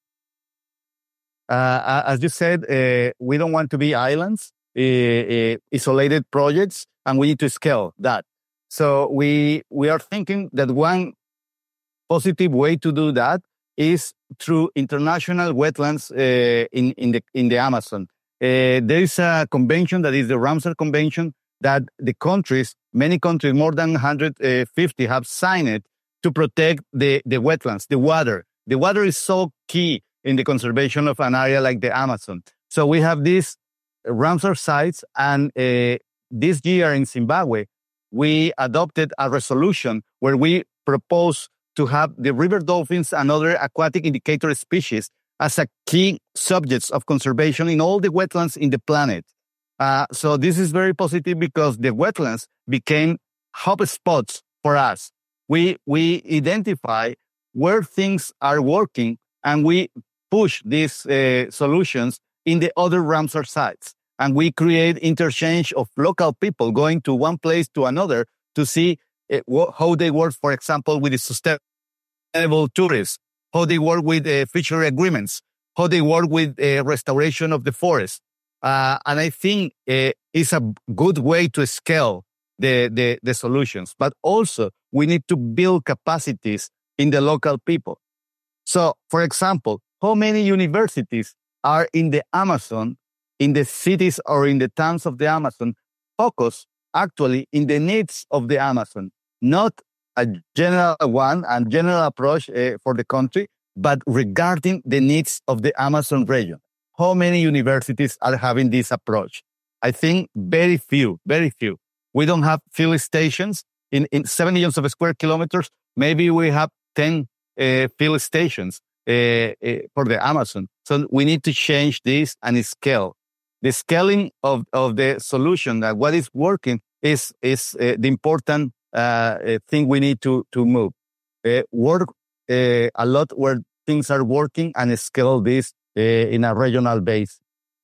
Uh, as you said, uh, we don't want to be islands, uh, uh, isolated projects, and we need to scale that. So we we are thinking that one positive way to do that is through international wetlands uh, in in the in the Amazon. Uh, there is a convention that is the Ramsar Convention that the countries, many countries, more than one hundred fifty, have signed it to protect the the wetlands, the water. The water is so key in the conservation of an area like the Amazon. So we have these Ramsar sites, and uh, this year in Zimbabwe, we adopted a resolution where we propose to have the river dolphins and other aquatic indicator species as a key subjects of conservation in all the wetlands in the planet. Uh, so this is very positive because the wetlands became hub spots for us. We, we identify where things are working and we push these uh, solutions in the other Ramsar sites. And we create interchange of local people going to one place to another to see uh, wh- how they work, for example, with the sustainable tourism, how they work with uh, fishery agreements, how they work with uh, restoration of the forest. Uh, and I think uh, it's a good way to scale the, the, the solutions. But also, we need to build capacities in the local people. So, for example, how many universities are in the Amazon, in the cities or in the towns of the Amazon, focus actually in the needs of the Amazon, not a general one and general approach uh, for the country, but regarding the needs of the Amazon region. How many universities are having this approach? I think very few, very few. We don't have field stations in, in seven millions of square kilometers. Maybe we have ten uh, field stations uh, uh, for the Amazon. So we need to change this and scale. The scaling of, of the solution, that what is working is, is uh, the important uh, thing we need to, to move. Uh, work uh, a lot where things are working and scale this uh, in a regional base.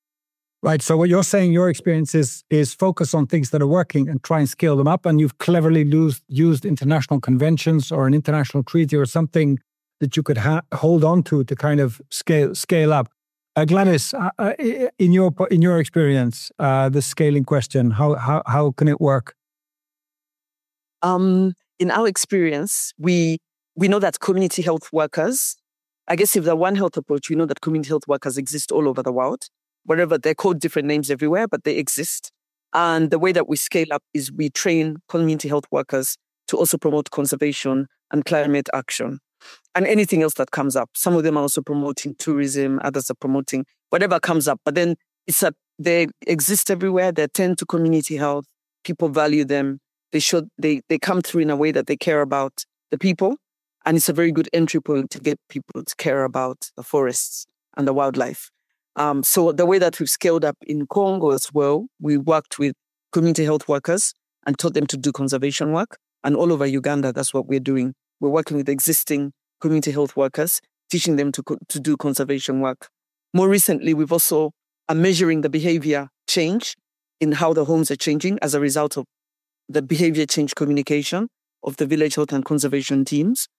Right. So what you're saying, your experience is, is focus on things that are working and try and scale them up. And you've cleverly used, used international conventions or an international treaty or something that you could ha- hold on to to kind of scale scale up. Uh, Gladys, uh, in your in your experience, uh, the scaling question, how how how can it work? Um, in our experience, we we know that community health workers, I guess if the One Health approach, we know that community health workers exist all over the world, wherever they're called different names everywhere, but they exist. And the way that we scale up is we train community health workers to also promote conservation and climate action and anything else that comes up. Some of them are also promoting tourism, others are promoting whatever comes up. But then it's a, they exist everywhere. They attend to community health. People value them. They should they they come through in a way that they care about the people. And it's a very good entry point to get people to care about the forests and the wildlife. Um, so the way that we've scaled up in Congo as well, we worked with community health workers and taught them to do conservation work. And all over Uganda, that's what we're doing. We're working with existing community health workers, teaching them to, co- to do conservation work. More recently, we've also are measuring the behavior change in how the homes are changing as a result of the behavior change communication of the village health and conservation teams.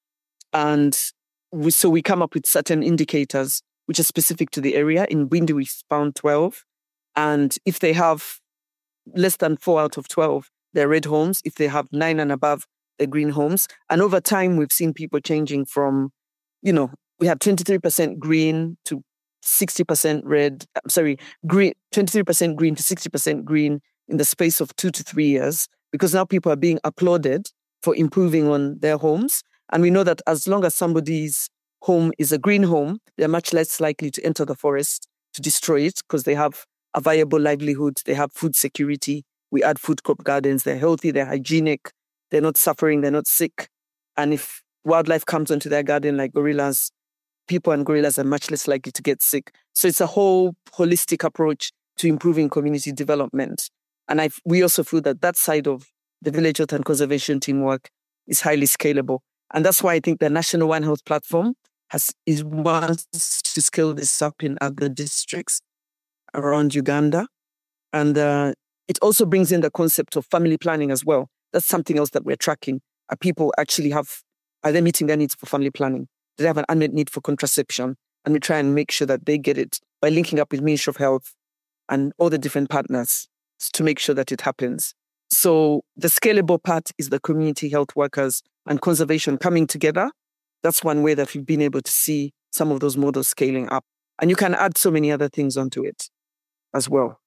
And we, so we come up with certain indicators which are specific to the area. In Bwindi, we found twelve. And if they have less than four out of twelve, they're red homes. If they have nine and above, they're green homes. And over time, we've seen people changing from, you know, we have twenty-three percent green to sixty percent red, I'm sorry, green, twenty-three percent green to sixty percent green in the space of two to three years, because now people are being applauded for improving on their homes. And we know that as long as somebody's home is a green home, they're much less likely to enter the forest to destroy it because they have a viable livelihood, they have food security. We add food crop gardens, they're healthy, they're hygienic, they're not suffering, they're not sick. And if wildlife comes onto their garden like gorillas, people and gorillas are much less likely to get sick. So it's a whole holistic approach to improving community development. And I, we also feel that that side of the village health and conservation teamwork is highly scalable. And that's why I think the National One Health Platform has is wants to scale this up in other districts around Uganda. And uh, it also brings in the concept of family planning as well. That's something else that we're tracking. Are people actually have, are they meeting their needs for family planning? Do they have an unmet need for contraception? And we try and make sure that they get it by linking up with Ministry of Health and all the different partners to make sure that it happens. So the scalable part is the community health workers and conservation coming together. That's one way that we've been able to see some of those models scaling up. And you can add so many other things onto it as well.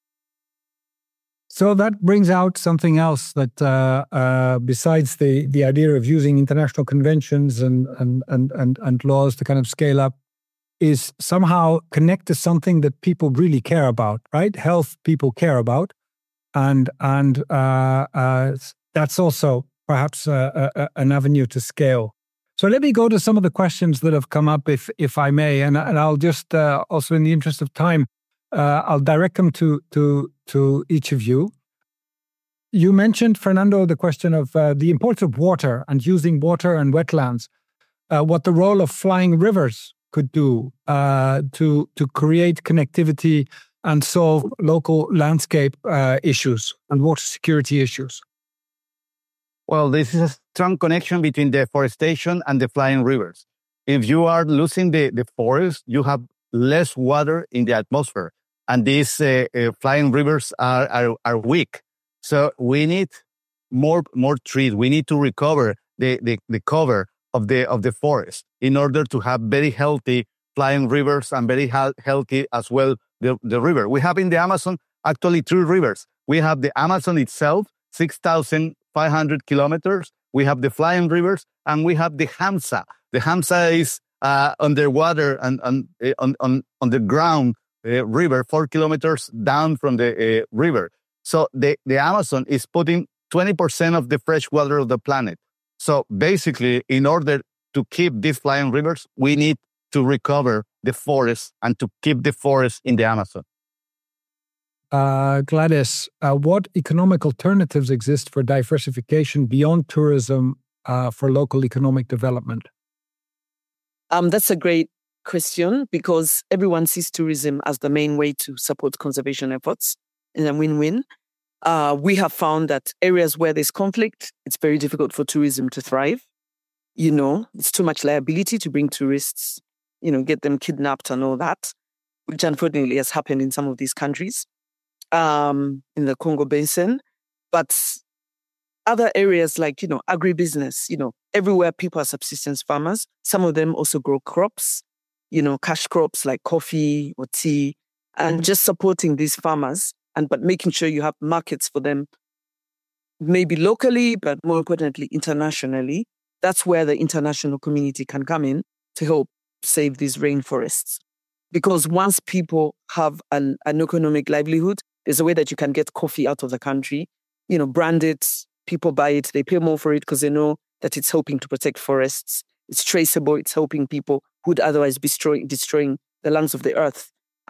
So that brings out something else that, uh, uh, besides the, the idea of using international conventions and, and, and, and, and laws to kind of scale up, is somehow connect to something that people really care about, right? Health people care about. And, and uh, uh, that's also perhaps uh, uh, an avenue to scale. So let me go to some of the questions that have come up, if if I may, and, and I'll just uh, also, in the interest of time, uh, I'll direct them to to to each of you. You mentioned, Fernando, the question of uh, the importance of water and using water and wetlands, uh, what the role of flying rivers could do uh, to to create connectivity and solve local landscape uh, issues and water security issues. Well, this is a strong connection between deforestation and the flying rivers. If you are losing the, the forest, you have less water in the atmosphere. And these uh, uh, flying rivers are, are, are weak. So we need more, more trees. We need to recover the, the, the cover of the, of the forest in order to have very healthy flying rivers and very he- healthy as well the, the river. We have in the Amazon actually three rivers. We have the Amazon itself, six thousand five hundred kilometers. We have the flying rivers, and we have the Hamza. The Hamza is uh, underwater and, and uh, on, on, on the ground uh, river, four kilometers down from the uh, river. So the, the Amazon is putting twenty percent of the fresh water of the planet. So basically, in order to keep these flying rivers, we need to recover the forest and to keep the forest in the Amazon. Uh, Gladys, uh, what economic alternatives exist for diversification beyond tourism uh, for local economic development? Um, that's a great question, because everyone sees tourism as the main way to support conservation efforts in a win-win. Uh, we have found that areas where there's conflict, it's very difficult for tourism to thrive. You know, it's too much liability to bring tourists, you know, get them kidnapped and all that, which unfortunately has happened in some of these countries. Um, in the Congo Basin, but other areas like, you know, agribusiness, you know, everywhere people are subsistence farmers. Some of them also grow crops, you know, cash crops like coffee or tea, and just supporting these farmers and but making sure you have markets for them, maybe locally, but more importantly, internationally. That's where the international community can come in to help save these rainforests. Because once people have an, an economic livelihood, there's a way that you can get coffee out of the country, you know, brand it, people buy it, they pay more for it because they know that it's helping to protect forests. It's traceable, it's helping people who would otherwise be destroy, destroying the lungs of the earth.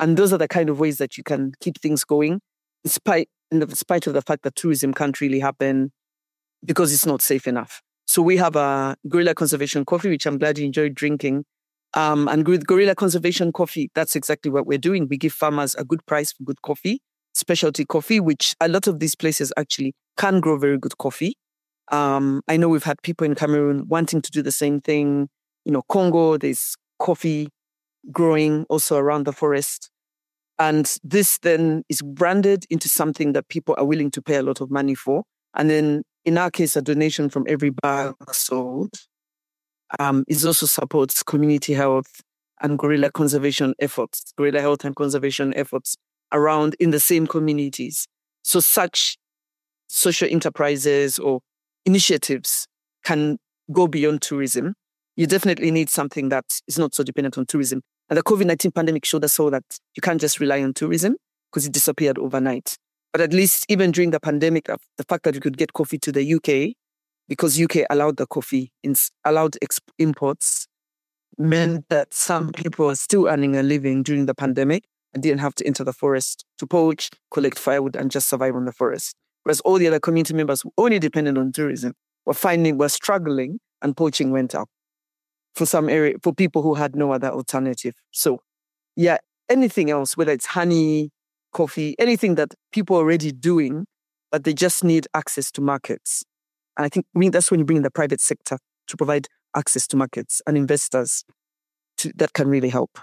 And those are the kind of ways that you can keep things going, in spite, in spite of the fact that tourism can't really happen because it's not safe enough. So we have a Guerrilla Conservation Coffee, which I'm glad you enjoyed drinking. Um, and with Guerrilla Conservation Coffee, that's exactly what we're doing. We give farmers a good price for good coffee, specialty coffee, which a lot of these places actually can grow very good coffee. Um, I know we've had people in Cameroon wanting to do the same thing. You know, Congo, there's coffee growing also around the forest. And this then is branded into something that people are willing to pay a lot of money for. And then in our case, a donation from every bag sold um, is also supports community health and guerrilla conservation efforts, guerrilla health and conservation efforts around in the same communities. So such social enterprises or initiatives can go beyond tourism. You definitely need something that is not so dependent on tourism. And the COVID nineteen pandemic showed us all that you can't just rely on tourism because it disappeared overnight. But at least even during the pandemic, the fact that you could get coffee to the U K, because U K allowed the coffee, allowed exp- imports, meant that some people are still earning a living during the pandemic and didn't have to enter the forest to poach, collect firewood, and just survive on the forest. Whereas all the other community members who only depended on tourism were finding, were struggling, and poaching went up for some area, for people who had no other alternative. So, yeah, anything else, whether it's honey, coffee, anything that people are already doing, but they just need access to markets. And I think I mean, that's when you bring in the private sector to provide access to markets and investors to, that can really help.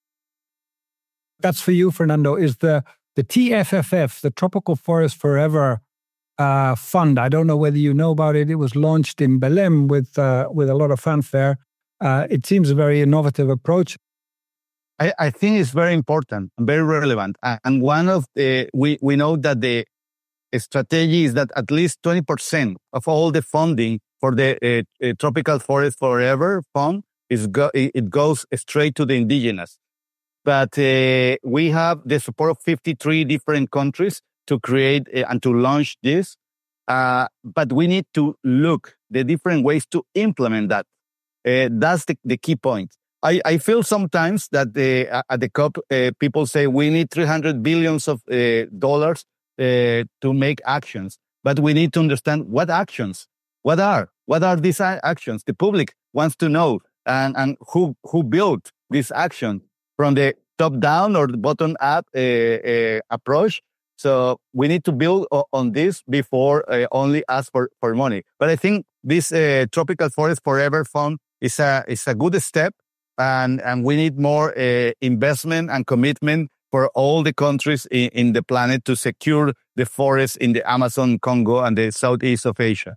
That's for you, Fernando, is the, the T F F F, the Tropical Forest Forever uh, Fund. I don't know whether you know about it. It was launched in Belém with, uh, with a lot of fanfare. Uh, it seems a very innovative approach. I, I think it's very important and very relevant. And one of the, we, we know that the strategy is that at least twenty percent of all the funding for the uh, uh, Tropical Forest Forever Fund is go, it goes straight to the indigenous. But uh, we have the support of fifty-three different countries to create uh, and to launch this. Uh, but we need to look the different ways to implement that. Uh, that's the, the key point. I, I feel sometimes that the, at the COP, uh, people say we need three hundred billions of uh, dollars uh, to make actions. But we need to understand what actions, what are, what are these actions? The public wants to know, and, and who, who built this action from the top down or the bottom up uh, uh, approach. So we need to build o- on this before uh, only ask for, for money. But I think this uh, Tropical Forest Forever Fund is a, is a good step. And, and we need more uh, investment and commitment for all the countries in, in the planet to secure the forests in the Amazon, Congo, and the southeast of Asia.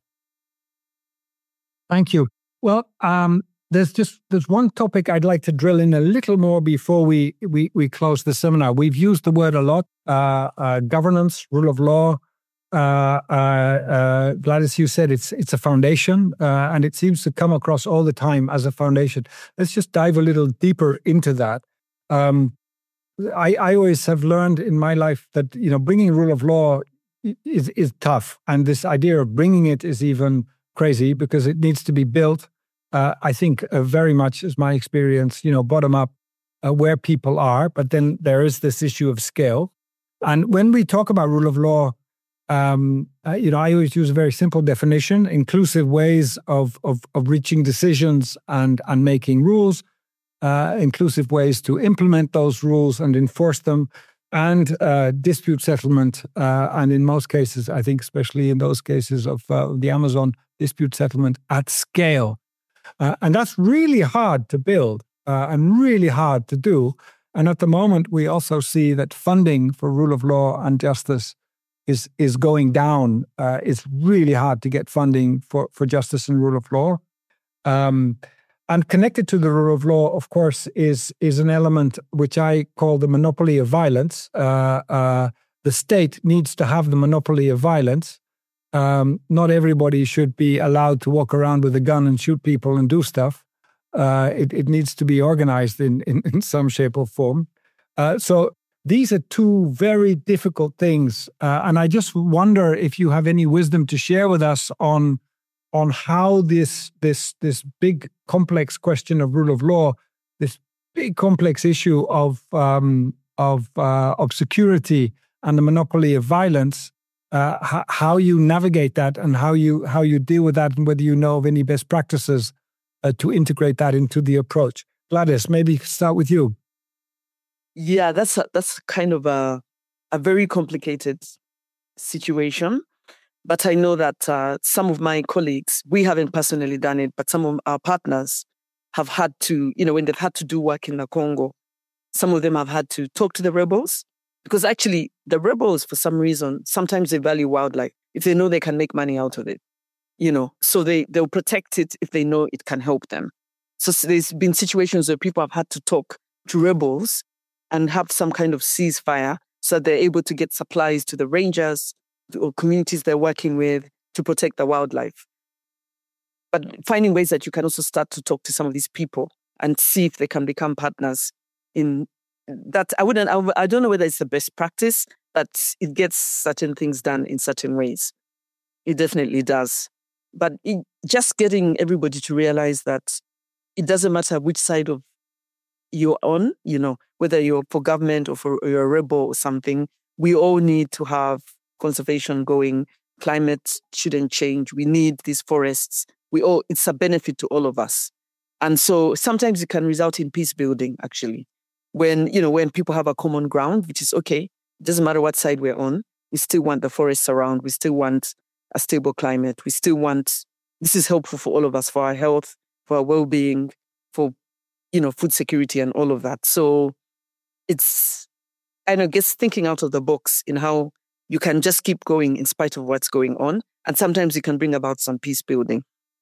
Thank you. Well, um, there's just there's one topic I'd like to drill in a little more before we we, we close the seminar. We've used the word a lot: uh, uh, governance, rule of law. Uh, uh, uh, Gladys, you said it's it's a foundation, uh, and it seems to come across all the time as a foundation. Let's just dive a little deeper into that. Um, I, I always have learned in my life that you know bringing rule of law is is tough, and this idea of bringing it is even crazy because it needs to be built. Uh, I think uh, very much is my experience, you know, bottom up, uh, where people are, but then there is this issue of scale. And when we talk about rule of law, um, uh, you know, I always use a very simple definition: inclusive ways of of, of reaching decisions and and making rules, uh, inclusive ways to implement those rules and enforce them, and uh, dispute settlement. Uh, and in most cases, I think, especially in those cases of uh, the Amazon, dispute settlement at scale. Uh, and that's really hard to build uh, and really hard to do. And at the moment, we also see that funding for rule of law and justice is is going down. Uh, it's really hard to get funding for, for justice and rule of law. Um, and connected to the rule of law, of course, is, is an element which I call the monopoly of violence. Uh, uh, the state needs to have the monopoly of violence. Um, not everybody should be allowed to walk around with a gun and shoot people and do stuff. Uh, it, it needs to be organized in, in, in some shape or form. Uh, so these are two very difficult things. Uh, and I just wonder if you have any wisdom to share with us on, on how this, this, this big complex question of rule of law, this big complex issue of um, of uh, of security and the monopoly of violence, uh, h- how you navigate that and how you how you deal with that, and whether you know of any best practices uh, to integrate that into the approach. Gladys, maybe start with you. Yeah, that's a, that's kind of a a very complicated situation. But I know that uh, some of my colleagues, we haven't personally done it, but some of our partners have had to, you know, when they've had to do work in the Congo, some of them have had to talk to the rebels, because actually the rebels, for some reason, sometimes they value wildlife if they know they can make money out of it, you know, so they, they'll protect it if they know it can help them. So there's been situations where people have had to talk to rebels and have some kind of ceasefire so that they're able to get supplies to the rangers or communities they're working with to protect the wildlife. But finding ways that you can also start to talk to some of these people and see if they can become partners in that. I wouldn't, I, I don't know whether it's the best practice, but it gets certain things done in certain ways. It definitely does. But it, just getting everybody to realize that it doesn't matter which side of you're on, you know, whether you're for government or for or you're a rebel or something, we all need to have conservation going. Climate shouldn't change. We need these forests. We all, it's a benefit to all of us. And so sometimes it can result in peace building, actually. When, you know, when people have a common ground, which is okay, it doesn't matter what side we're on, we still want the forests around, we still want a stable climate, we still want, this is helpful for all of us, for our health, for our well-being, for, you know, food security and all of that. So it's, and I guess thinking out of the box in how you can just keep going in spite of what's going on. And sometimes you can bring about some peace building.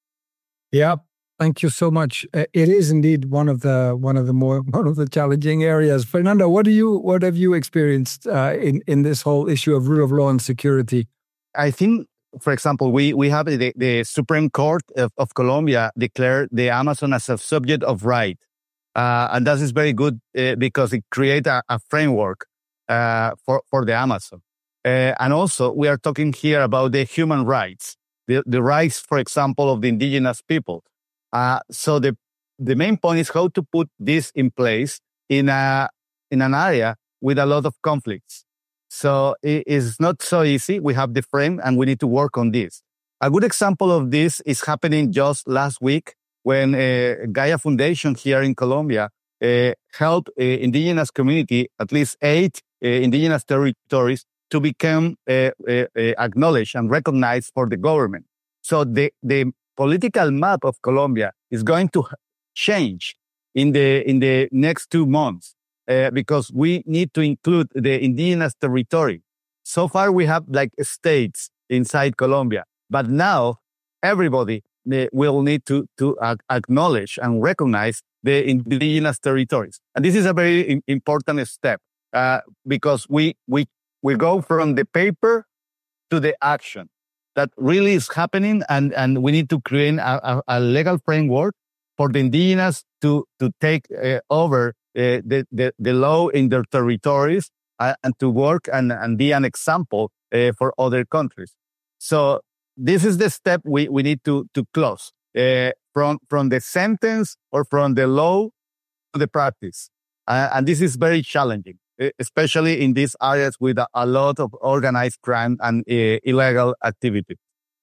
Yeah, thank you so much. Uh, it is indeed one of the one of the more one of the challenging areas. Fernando, what do you what have you experienced uh, in in this whole issue of rule of law and security? I think, for example, we we have the, the Supreme Court of, of Colombia declared the Amazon as a subject of right, uh, and that is very good uh, because it creates a, a framework uh, for for the Amazon. Uh, and also, we are talking here about the human rights, the, the rights, for example, of the indigenous people. Uh, so the the main point is how to put this in place in a in an area with a lot of conflicts. So it is not so easy. We have the frame, and we need to work on this. A good example of this is happening just last week when uh, Gaia Foundation here in Colombia uh, helped uh, indigenous community, at least eight uh, indigenous territories, to become uh, uh, uh, acknowledged and recognized for the government. So the, the political map of Colombia is going to change in the in the next two months uh, because we need to include the indigenous territory. So far, we have like states inside Colombia, but now everybody uh, will need to to uh, acknowledge and recognize the indigenous territories. And this is a very im- important step uh, because we we We go from the paper to the action. That really is happening, and, and we need to create a, a, a legal framework for the indigenous to, to take uh, over uh, the, the, the law in their territories uh, and to work and, and be an example uh, for other countries. So this is the step we, we need to, to close uh, from, from the sentence or from the law to the practice. Uh, and this is very challenging, especially in these areas with a, a lot of organized crime and uh, illegal activity.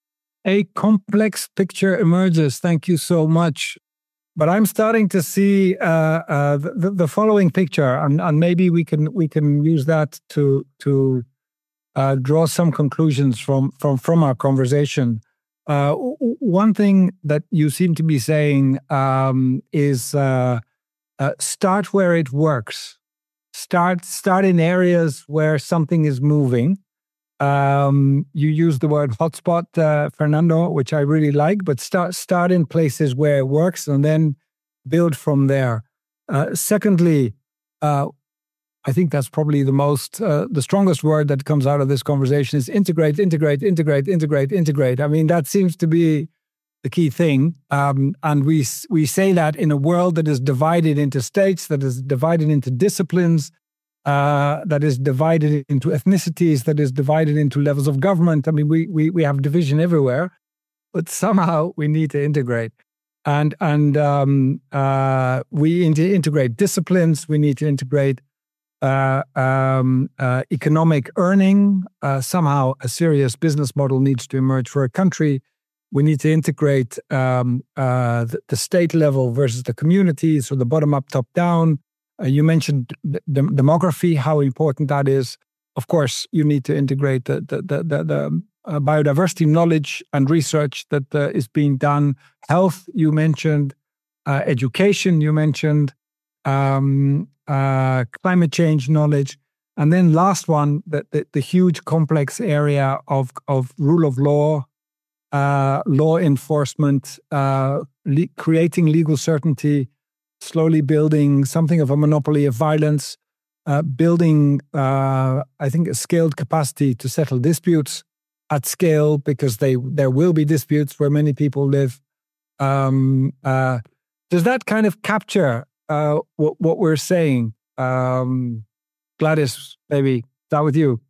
A complex picture emerges. Thank you so much. But I'm starting to see uh, uh, the, the following picture, and, and maybe we can we can use that to to uh, draw some conclusions from from from our conversation. Uh, one thing that you seem to be saying um, is uh, uh, start where it works. Start start in areas where something is moving. Um, you use the word hotspot, uh, Fernando, which I really like. But start start in places where it works, and then build from there. Uh, secondly, uh, I think that's probably the most uh, the strongest word that comes out of this conversation is integrate, integrate, integrate, integrate, integrate. I mean, that seems to be the key thing. Um, and we we say that in a world that is divided into states, that is divided into disciplines, uh, that is divided into ethnicities, that is divided into levels of government. I mean, we we we have division everywhere, but somehow we need to integrate. And and um, uh, we need to integrate disciplines. We need to integrate uh, um, uh, economic earning. Uh, somehow a serious business model needs to emerge for a country. We need to integrate um, uh, the, the state level versus the community, so the bottom up, top down. Uh, you mentioned the, the demography, how important that is. Of course, you need to integrate the, the, the, the, the uh, biodiversity knowledge and research that uh, is being done. Health, you mentioned. Uh, education, you mentioned. Um, uh, climate change knowledge. And then last one, the, the, the huge complex area of, of rule of law, uh, law enforcement, uh, le- creating legal certainty, slowly building something of a monopoly of violence, uh, building, uh, I think, a scaled capacity to settle disputes at scale, because they there will be disputes where many people live. Um, uh, does that kind of capture uh, what, what we're saying? Um, Gladys, maybe start with you.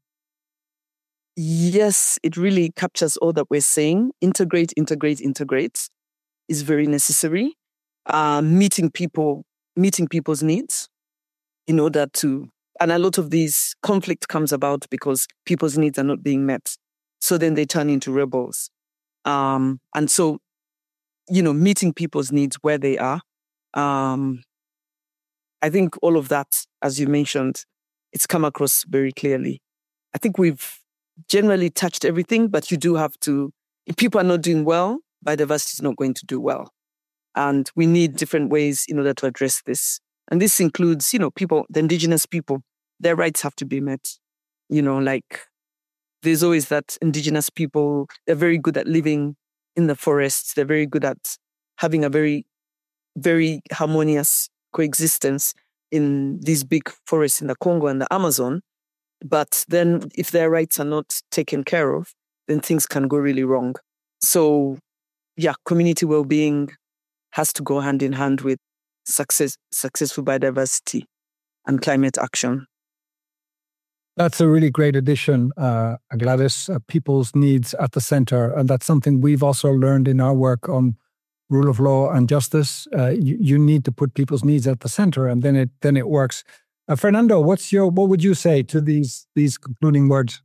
Yes, it really captures all that we're saying. Integrate, integrate, integrate is very necessary. Uh, meeting people, meeting people's needs in order to, and a lot of these conflict comes about because people's needs are not being met. So then they turn into rebels. Um, and so, you know, meeting people's needs where they are. Um, I think all of that, as you mentioned, it's come across very clearly. I think we've generally touched everything, but you do have to, if people are not doing well, biodiversity is not going to do well. And we need different ways in order to address this. And this includes, you know, people, the indigenous people, their rights have to be met. You know, like there's always that indigenous people, they're very good at living in the forests. They're very good at having a very, very harmonious coexistence in these big forests in the Congo and the Amazon. But then if their rights are not taken care of, then things can go really wrong. So yeah, community well-being has to go hand in hand with success, successful biodiversity and climate action. That's a really great addition, uh, Gladys. Uh, people's needs at the center. And that's something we've also learned in our work on rule of law and justice. Uh, you, you need to put people's needs at the center, and then it then it works. Uh, Fernando, what's your what would you say to these these concluding words?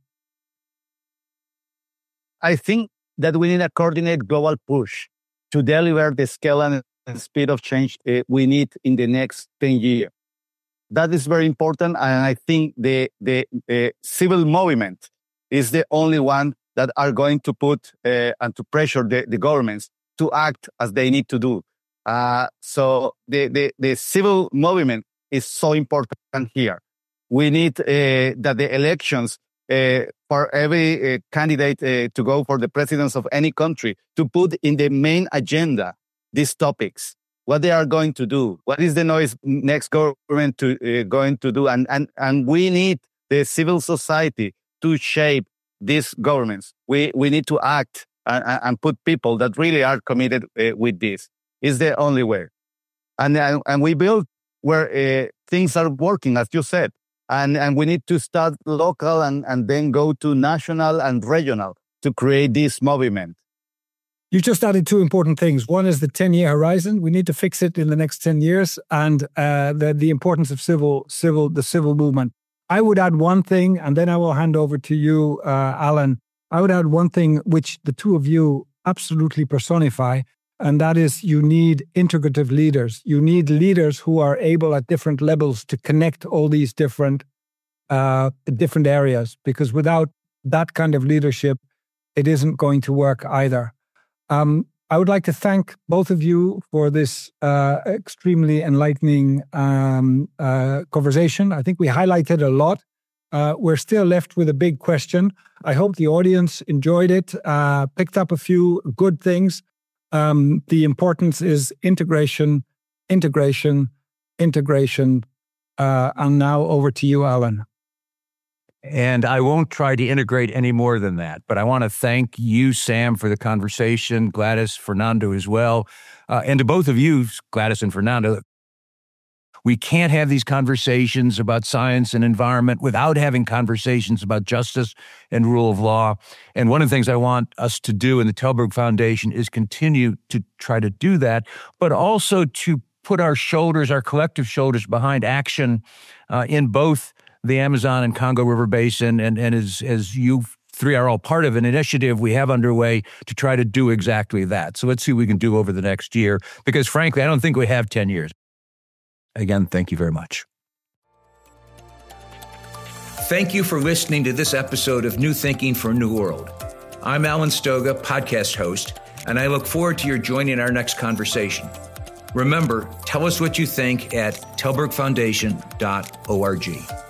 I think that we need a coordinated global push to deliver the scale and speed of change uh, we need in the next ten years. That is very important, and I think the the uh, civil movement is the only one that are going to put uh, and to pressure the, the governments to act as they need to do. Uh, so the, the the civil movement is so important here. We need uh, that the elections uh, for every uh, candidate uh, to go for the presidents of any country to put in the main agenda these topics. What they are going to do, what is the noise next government to uh, going to do, and and and we need the civil society to shape these governments. We we need to act and, and put people that really are committed uh, with this. Is the only way, and and, and we build where uh, things are working, as you said, and and we need to start local and and then go to national and regional to create this movement. You just added two important things. One is the ten-year horizon. We need to fix it in the next ten years, and uh, the the importance of civil civil the civil movement. I would add one thing, and then I will hand over to you, uh, Alan. I would add one thing which the two of you absolutely personify, and that is you need integrative leaders. You need leaders who are able at different levels to connect all these different uh, different areas, because without that kind of leadership, it isn't going to work either. Um, I would like to thank both of you for this uh, extremely enlightening um, uh, conversation. I think we highlighted a lot. Uh, we're still left with a big question. I hope the audience enjoyed it, uh, picked up a few good things. Um, the importance is integration, integration, integration. Uh, and now over to you, Alan. And I won't try to integrate any more than that, but I want to thank you, Sam, for the conversation, Gladys, Fernando as well, uh, and to both of you, Gladys and Fernando. We can't have these conversations about science and environment without having conversations about justice and rule of law. And one of the things I want us to do in the Tellberg Foundation is continue to try to do that, but also to put our shoulders, our collective shoulders behind action uh, in both the Amazon and Congo River Basin, and, and as, as you three are all part of an initiative we have underway to try to do exactly that. So let's see what we can do over the next year, because frankly, I don't think we have ten years. Again, thank you very much. Thank you for listening to this episode of New Thinking for a New World. I'm Alan Stoga, podcast host, and I look forward to your joining our next conversation. Remember, tell us what you think at telberg foundation dot org.